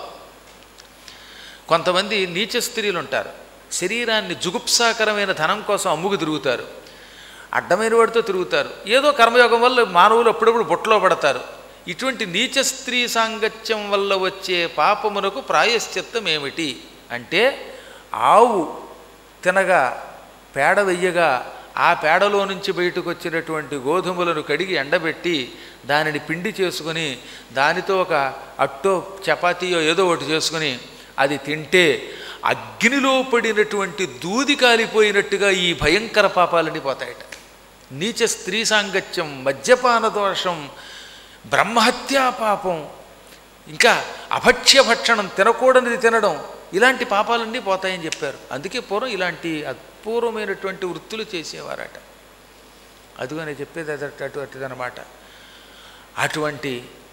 కొంతమంది నీచ స్త్రీలు ఉంటారు, శరీరాన్ని జుగుప్సాకరమైన ధనం కోసం అమ్ముకు తిరుగుతారు, అడ్డమైన వాడితో తిరుగుతారు, ఏదో కర్మయోగం వల్ల మానవులు అప్పుడప్పుడు బొట్టలో పడతారు. ఇటువంటి నీచ స్త్రీ సాంగత్యం వల్ల వచ్చే పాపమునకు ప్రాయశ్చిత్తం ఏమిటి అంటే, ఆవు తినగా పేడ వెయ్యగా ఆ పేడలో నుంచి బయటకు వచ్చినటువంటి గోధుమలను కడిగి ఎండబెట్టి దానిని పిండి చేసుకుని దానితో ఒక అట్టో చపాతీయో ఏదో ఒకటి చేసుకుని అది తింటే అగ్నిలో పడినటువంటి దూది కాలిపోయినట్టుగా ఈ భయంకర పాపాలన్నీ పోతాయట. నీచ స్త్రీ సాంగత్యం, మద్యపాన దోషం, బ్రహ్మహత్యా పాపం, ఇంకా అభక్ష్య భక్షణం, తినకూడనిది తినడం, ఇలాంటి పాపాలన్నీ పోతాయని చెప్పారు. అందుకే పూర్వం ఇలాంటి అపూర్వమైనటువంటి వృత్తులు చేసేవారట. అదిగో నేను చెప్పేది అటుదనమాట. అటువంటి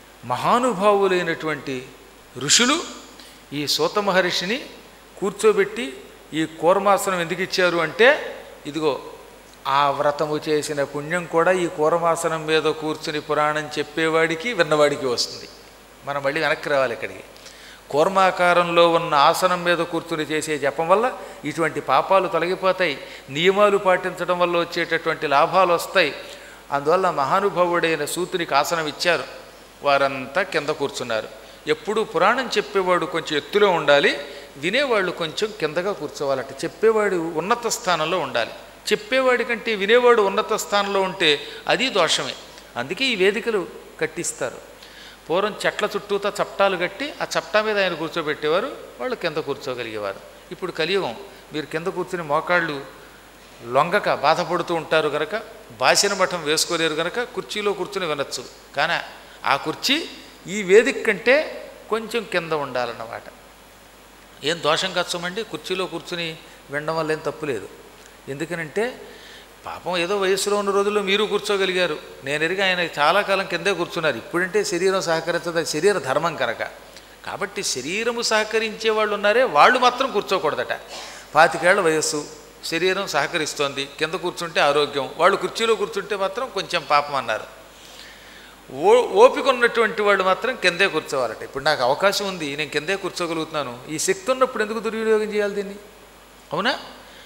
మహానుభావులైనటువంటి ఋషులు ఈ సూత మహర్షిని కూర్చోబెట్టి ఈ కూర్మాసనం ఎందుకు ఇచ్చారు అంటే, ఇదిగో ఆ వ్రతము చేసిన పుణ్యం కూడా ఈ కూర్మాసనం మీద కూర్చుని పురాణం చెప్పేవాడికి విన్నవాడికి వస్తుంది. మనం మళ్ళీ వెనక్కి రావాలి ఇక్కడికి. కూర్మాకారంలో ఉన్న ఆసనం మీద కూర్చుని చేసే జపం వల్ల ఇటువంటి పాపాలు తొలగిపోతాయి, నియమాలు పాటించడం వల్ల వచ్చేటటువంటి లాభాలు వస్తాయి. అందువల్ల మహానుభావుడైన సూతునికి ఆసనం ఇచ్చారు. వారంతా కింద కూర్చున్నారు. ఎప్పుడూ పురాణం చెప్పేవాడు కొంచెం ఎత్తులో ఉండాలి, వినేవాళ్ళు కొంచెం కిందగా కూర్చోవాలట. చెప్పేవాడు ఉన్నత స్థానంలో ఉండాలి. చెప్పేవాడి కంటే వినేవాడు ఉన్నత స్థానంలో ఉంటే అది దోషమే. అందుకే ఈ వేదికలు కట్టిస్తారు. పూర్వం చెట్ల చుట్టూతా చప్టాలు కట్టి ఆ చప్టా మీద ఆయన కూర్చోబెట్టేవారు, వాళ్ళు కింద కూర్చోగలిగేవారు. ఇప్పుడు కలియుగం, మీరు కింద కూర్చుని మోకాళ్ళు లొంగక బాధపడుతూ ఉంటారు కనుక, బాసిన మఠం వేసుకోలేరు కనుక కుర్చీలో కూర్చుని వినొచ్చు. కానీ ఆ కుర్చీ ఈ వేదిక కంటే కొంచెం కింద ఉండాలన్నమాట. ఏం దోషం కచ్చమండి, కుర్చీలో కూర్చుని వినడం వల్ల ఏం తప్పు లేదు. ఎందుకనంటే పాపం ఏదో వయసులో ఉన్న రోజుల్లో మీరు కూర్చోగలిగారు. నేను ఎరిగి ఆయన చాలా కాలం కిందే కూర్చున్నారు. ఇప్పుడంటే శరీరం సహకరించదు, శరీర ధర్మం కనుక. కాబట్టి శరీరము సహకరించే వాళ్ళు ఉన్నారే, వాళ్ళు మాత్రం కూర్చోకూడదట. 25 ఏళ్ల వయస్సు, శరీరం సహకరిస్తోంది, కింద కూర్చుంటే ఆరోగ్యం, వాళ్ళు కుర్చీలో కూర్చుంటే మాత్రం కొంచెం పాపం అన్నారు. ఓపిక ఉన్నటువంటి వాళ్ళు మాత్రం కిందే కూర్చోవాలట. ఇప్పుడు నాకు అవకాశం ఉంది, నేను కిందే కూర్చోగలుగుతున్నాను, ఈ శక్తి ఉన్నప్పుడు ఎందుకు దుర్వినియోగం చేయాలి దీన్ని? అవునా?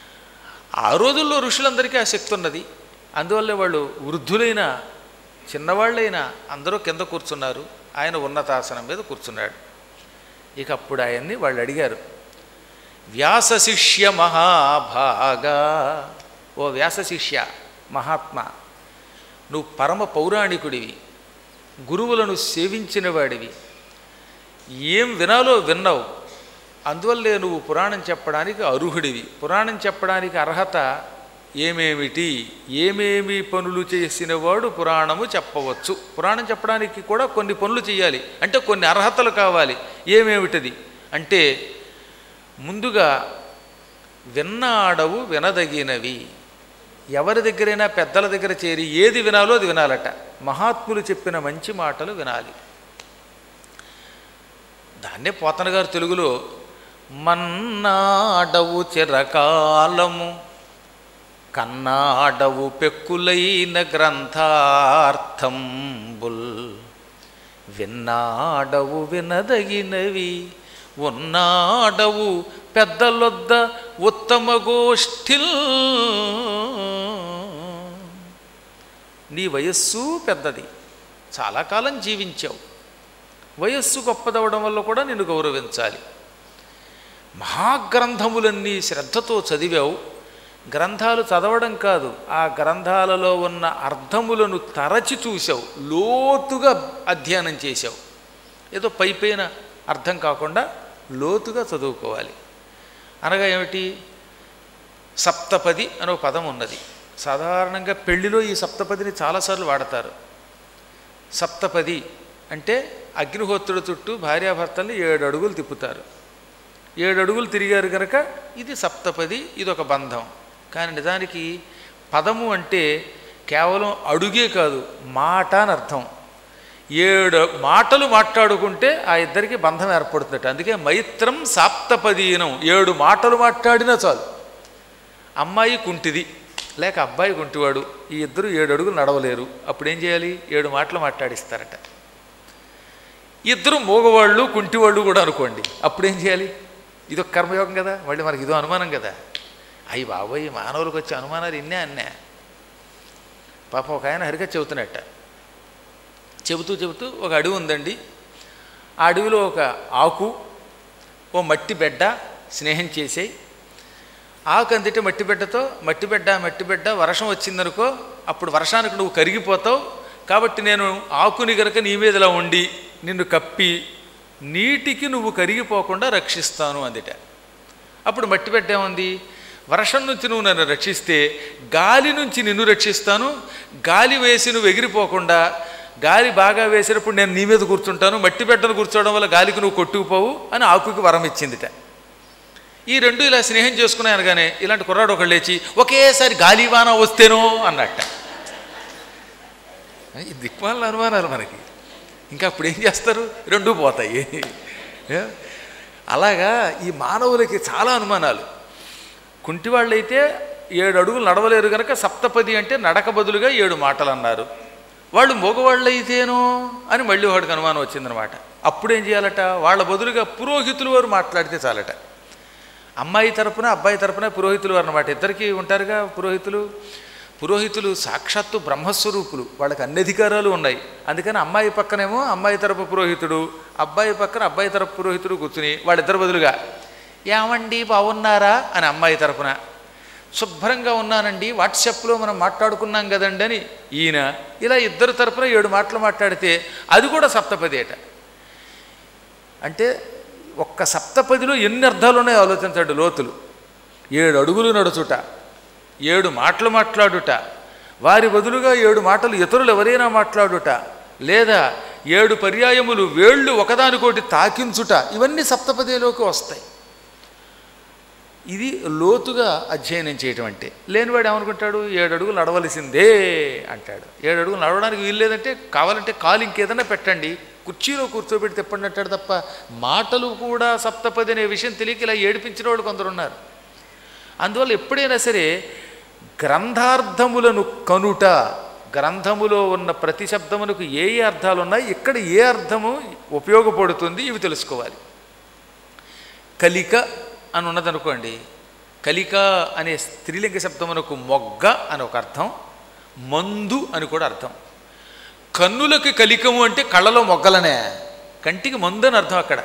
ఆ రోజుల్లో ఋషులందరికీ ఆ శక్తి ఉన్నది. అందువల్లే వాళ్ళు వృద్ధులైన చిన్నవాళ్ళైనా అందరూ కింద కూర్చున్నారు. ఆయన ఉన్నతాసనం మీద కూర్చున్నాడు. ఇక అప్పుడు ఆయన్ని వాళ్ళు అడిగారు, వ్యాస శిష్య మహాభాగా, ఓ వ్యాస శిష్య మహాత్మా, నువ్వు పరమ పౌరాణికుడివి, గురువులను సేవించిన వాడివి, ఏం వినాలో విన్నావు, అందువల్లే నువ్వు పురాణం చెప్పడానికి అర్హుడివి. పురాణం చెప్పడానికి అర్హత ఏమేమిటి, ఏమేమి పనులు చేసిన వాడు పురాణము చెప్పవచ్చు. పురాణం చెప్పడానికి కూడా కొన్ని పనులు చేయాలి, అంటే కొన్ని అర్హతలు కావాలి. ఏమేమిటది అంటే, ముందుగా విన్నాడవు వినదగినవి. ఎవరి దగ్గరైనా పెద్దల దగ్గర చేరి ఏది వినాలో అది వినాలట. మహాత్ములు చెప్పిన మంచి మాటలు వినాలి. దాన్నే పోతన గారు తెలుగులో మన్నాడవు చిరకాలము కన్నాడవు పెక్కులైన గ్రంథార్థంబుల్ విన్నాడవు వినదగినవి ఉన్నాడవు పెద్దలొద్ద ఉత్తమ గోష్ఠిల్. నీ వయస్సు పెద్దది, చాలా కాలం జీవించావు, వయస్సు గొప్పదవడం వల్ల కూడా నిన్ను గౌరవించాలి. మహాగ్రంథములన్నీ శ్రద్ధతో చదివావు. గ్రంథాలు చదవడం కాదు, ఆ గ్రంథాలలో ఉన్న అర్థములను తరచి చూసావు, లోతుగా అధ్యయనం చేశావు. ఏదో పైపైన అర్థం కాకుండా లోతుగా చదువుకోవాలి. అనగా ఏమిటి? సప్తపది అనే ఒక పదం ఉన్నది. సాధారణంగా పెళ్లిలో ఈ సప్తపదిని చాలాసార్లు వాడతారు. సప్తపది అంటే అగ్నిహోత్రుడి చుట్టూ భార్యాభర్తల్ని 7 అడుగులు తిప్పుతారు. 7 అడుగులు తిరిగారు కనుక ఇది సప్తపది, ఇదొక బంధం. కానీ నిజానికి పదము అంటే కేవలం అడుగే కాదు, మాట అని అర్థం. 7 మాటలు మాట్లాడుకుంటే ఆ ఇద్దరికి బంధం ఏర్పడుతుందట. అందుకే మైత్రం సాప్తపదీనం, 7 మాటలు మాట్లాడినా చాలు. అమ్మాయి కుంటిది లేక అబ్బాయి కుంటివాడు, ఈ ఇద్దరు 7 అడుగులు నడవలేరు. అప్పుడు ఏం చేయాలి? 7 మాటలు మాట్లాడిస్తారట. ఇద్దరు మూగవాళ్ళు కుంటివాళ్ళు కూడా అనుకోండి, అప్పుడు ఏం చేయాలి? ఇదొక కర్మయోగం కదా, మళ్ళీ మనకి ఇదో అనుమానం కదా. అయ్యి బాబోయ్, మానవులకు వచ్చే అనుమానాలు ఇన్నే అన్నే. పాపం ఒక ఆయన హరిగా చెబుతున్నట్ట. చెబుతూ ఒక అడవి ఉందండి. ఆ అడవిలో ఒక ఆకు, ఓ మట్టి బిడ్డ స్నేహం చేసేయి. ఆకు అందితే మట్టి బిడ్డ వర్షం వచ్చిందనుకో, అప్పుడు వర్షానికి నువ్వు కరిగిపోతావు. కాబట్టి నేను ఆకుని గనక నీ మీద ఇలా ఉండి నిన్ను కప్పి నీటికి నువ్వు కరిగిపోకుండా రక్షిస్తాను అందిట. అప్పుడు మట్టి బిడ్డ ఏముంది? వర్షం నుంచి నువ్వు నన్ను రక్షిస్తే గాలి నుంచి నిన్ను రక్షిస్తాను, గాలి వేసి నువ్వు ఎగిరిపోకుండా గాలి బాగా వేసినప్పుడు నేను నీ మీద కూర్చుంటాను, మట్టి బిడ్డను కూర్చోవడం వల్ల గాలికి నువ్వు కొట్టుకుపోవు అని ఆకుకి వరం ఇచ్చిందిట. ఈ రెండు ఇలా స్నేహం చేసుకున్నాయి అనగానే ఇలాంటి కుర్రాడు ఒకళ్ళు లేచి ఒకేసారి గాలివాన వస్తేనో అన్నట్ట. ఈ దిక్మాల అనుమానాలు మనకి. ఇంకా అప్పుడు ఏం చేస్తారు? రెండూ పోతాయి. అలాగా ఈ మానవులకి చాలా అనుమానాలు. కుంటివాళ్ళైతే 7 అడుగులు నడవలేరు కనుక సప్తపది అంటే నడక బదులుగా 7 మాటలు అన్నారు. వాళ్ళు మగవాళ్ళు అయితేనో అని మళ్ళీ వాడికి అనుమానం వచ్చిందనమాట. అప్పుడేం చేయాలట? వాళ్ళ బదులుగా పురోహితులు వారు మాట్లాడితే చాలట. అమ్మాయి తరపున అబ్బాయి తరపున పురోహితులు వారు అనమాట. ఇద్దరికి ఉంటారుగా పురోహితులు సాక్షాత్తు బ్రహ్మస్వరూపులు, వాళ్ళకి అన్ని అధికారాలు ఉన్నాయి. అందుకని అమ్మాయి పక్కనేమో అమ్మాయి తరపు పురోహితుడు, అబ్బాయి పక్కన అబ్బాయి తరపు పురోహితుడు కూర్చుని వాళ్ళిద్దరు బదులుగా ఏమండి బాగున్నారా అని అమ్మాయి తరపున, శుభ్రంగా ఉన్నానండి వాట్సాప్లో మనం మాట్లాడుకున్నాం కదండి అని ఈయన, ఇలా ఇద్దరు తరపున 7 మాటలు మాట్లాడితే అది కూడా సప్తపది అట. అంటే ఒక్క సప్తపదిలో ఎన్ని అర్థాలు ఉన్నాయో ఆలోచించండి లోతులు. 7 అడుగులు నడుచుట, 7 మాటలు మాట్లాడుట, వారి బదులుగా 7 మాటలు ఇతరులు ఎవరైనా మాట్లాడుట, లేదా 7 పర్యాయములు వేళ్ళు ఒకదానికోటి తాకించుట, ఇవన్నీ సప్తపదిలోకి వస్తాయి. ఇది లోతుగా అధ్యయనం చేయటం అంటే. లేనివాడు ఏమనుకుంటాడు? 7 అడుగులు నడవలసిందే అంటాడు. 7 అడుగులు నడవడానికి వీల్లేదంటే కావాలంటే కాలు ఇంకేదన్నా పెట్టండి, కుర్చీలో కూర్చోబెట్టి తిప్పండి అంటాడు తప్ప మాటలు కూడా సప్తపది అనే విషయం తెలియక ఇలా ఏడిపించిన వాళ్ళు కొందరు ఉన్నారు. అందువల్ల ఎప్పుడైనా సరే గ్రంథార్థములను కనుట, గ్రంథములో ఉన్న ప్రతి శబ్దమునకు ఏ అర్థాలు ఉన్నాయి, ఇక్కడ ఏ అర్థము ఉపయోగపడుతుంది, ఇవి తెలుసుకోవాలి. కలిక అని ఉన్నదనుకోండి, కలిక అనే స్త్రీలింగ శబ్దమునకు మొగ్గ అని ఒక అర్థం, మందు అని కూడా అర్థం. కన్నులకు కలికము అంటే కళ్ళలో మొగ్గలనే, కంటికి మందు అని అర్థం. అక్కడ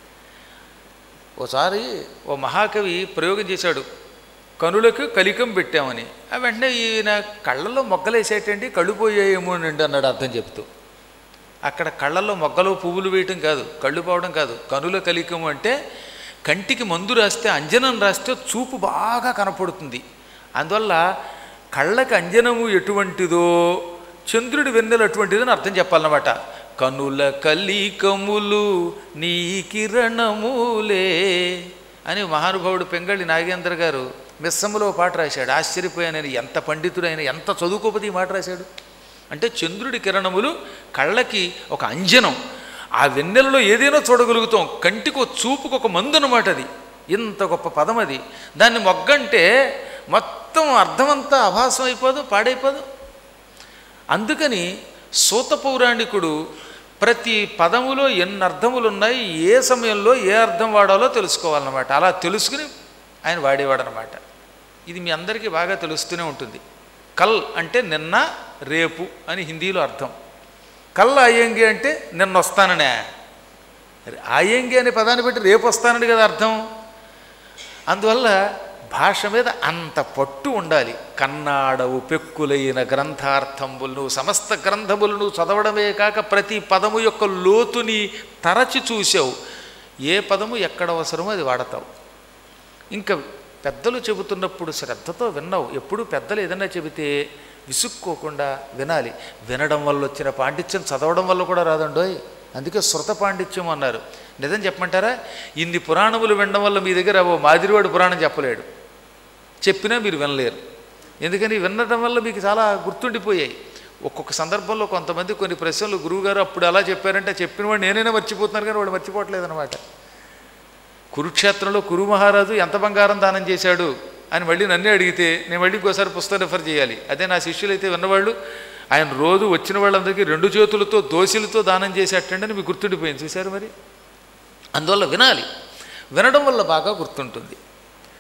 ఓసారి ఓ మహాకవి ప్రయోగం చేశాడు, కనులకు కలికం పెట్టామని. వెంటనే ఈయన కళ్ళల్లో మొగ్గలేసేటండి, కళ్ళు పోయేయేమో అండి అన్నాడు అర్థం చెప్తూ. అక్కడ కళ్ళల్లో మొగ్గలు పువ్వులు వేయటం కాదు, కళ్ళు పోవడం కాదు. కనుల కలికము అంటే కంటికి మందు రాస్తే, అంజనం రాస్తే చూపు బాగా కనపడుతుంది. అందువల్ల కళ్ళకి అంజనము ఎటువంటిదో చంద్రుడి వెన్నెలు అటువంటిదని అర్థం చెప్పాలన్నమాట. కనుల కలికములు నీ కిరణములే అని మహానుభావుడు పెంగళి నాగేంద్ర గారు మిస్సమ్మలో పాట రాశాడు. ఆశ్చర్యపోయానని, ఎంత పండితుడైన, ఎంత చదువుకోపతి మాట రాశాడు అంటే చంద్రుడి కిరణములు కళ్ళకి ఒక అంజనం, ఆ వెన్నెలలో ఏదైనా చూడగలుగుతాం, కంటికి ఒక చూపుకు ఒక మందు అన్నమాట. అది ఇంత గొప్ప పదం అది. దాన్ని మొగ్గంటే మొత్తం అర్థమంతా అభాసం అయిపోదు, పాడైపోదు. అందుకని సూత పౌరాణికుడు ప్రతి పదములో ఎన్ని అర్థములు ఉన్నాయి, ఏ సమయంలో ఏ అర్థం వాడాలో తెలుసుకోవాలన్నమాట. అలా తెలుసుకుని ఆయన వాడేవాడనమాట. ఇది మీ అందరికీ బాగా తెలుస్తూనే ఉంటుంది. కల్ అంటే నిన్న, రేపు అని హిందీలో అర్థం. కల్ ఆయంగి అంటే నిన్న వస్తాననే. ఆయంగి అనే పదాన్ని బట్టి రేపు వస్తానని కదా అర్థం. అందువల్ల భాష మీద అంత పట్టు ఉండాలి. కన్నాడవు పెక్కులైన గ్రంథార్థములను, సమస్త గ్రంథములను చదవడమే కాక ప్రతి పదము యొక్క లోతుని తరచి చూసావు. ఏ పదము ఎక్కడ అవసరమో అది వాడతావు. ఇంకా పెద్దలు చెబుతున్నప్పుడు శ్రద్ధతో విన్నావు. ఎప్పుడు పెద్దలు ఏదన్నా చెబితే విసుక్కోకుండా వినాలి. వినడం వల్ల వచ్చిన పాండిత్యం చదవడం వల్ల కూడా రాదండోయ్. అందుకే శృత పాండిత్యం అన్నారు. నిజం చెప్పమంటారా, ఇన్ని పురాణములు వినడం వల్ల మీ దగ్గర ఓ మాదిరివాడు పురాణం చెప్పలేడు, చెప్పినా మీరు వినలేరు. ఎందుకని వినడం వల్ల మీకు చాలా గుర్తుండిపోయాయి. ఒక్కొక్క సందర్భంలో కొంతమంది కొన్ని ప్రశ్నలు గురువుగారు అప్పుడు అలా చెప్పారంటే చెప్పిన వాడు నేనైనా మర్చిపోతున్నాను, కానీ వాడు మర్చిపోవట్లేదనమాట. కురుక్షేత్రంలో కురు మహారాజు ఎంత బంగారం దానం చేశాడు అని మళ్ళీ నన్నే అడిగితే నేను మళ్ళీ ఇంకోసారి పుస్తకం రిఫర్ చేయాలి. అదే నా శిష్యులైతే విన్నవాళ్ళు ఆయన రోజు వచ్చిన వాళ్ళందరికీ 2 చేతులతో దోశలతో దానం చేసేటండి అని మీకు గుర్తుండిపోయింది. చూశారు మరి. అందువల్ల వినాలి, వినడం వల్ల బాగా గుర్తుంటుంది.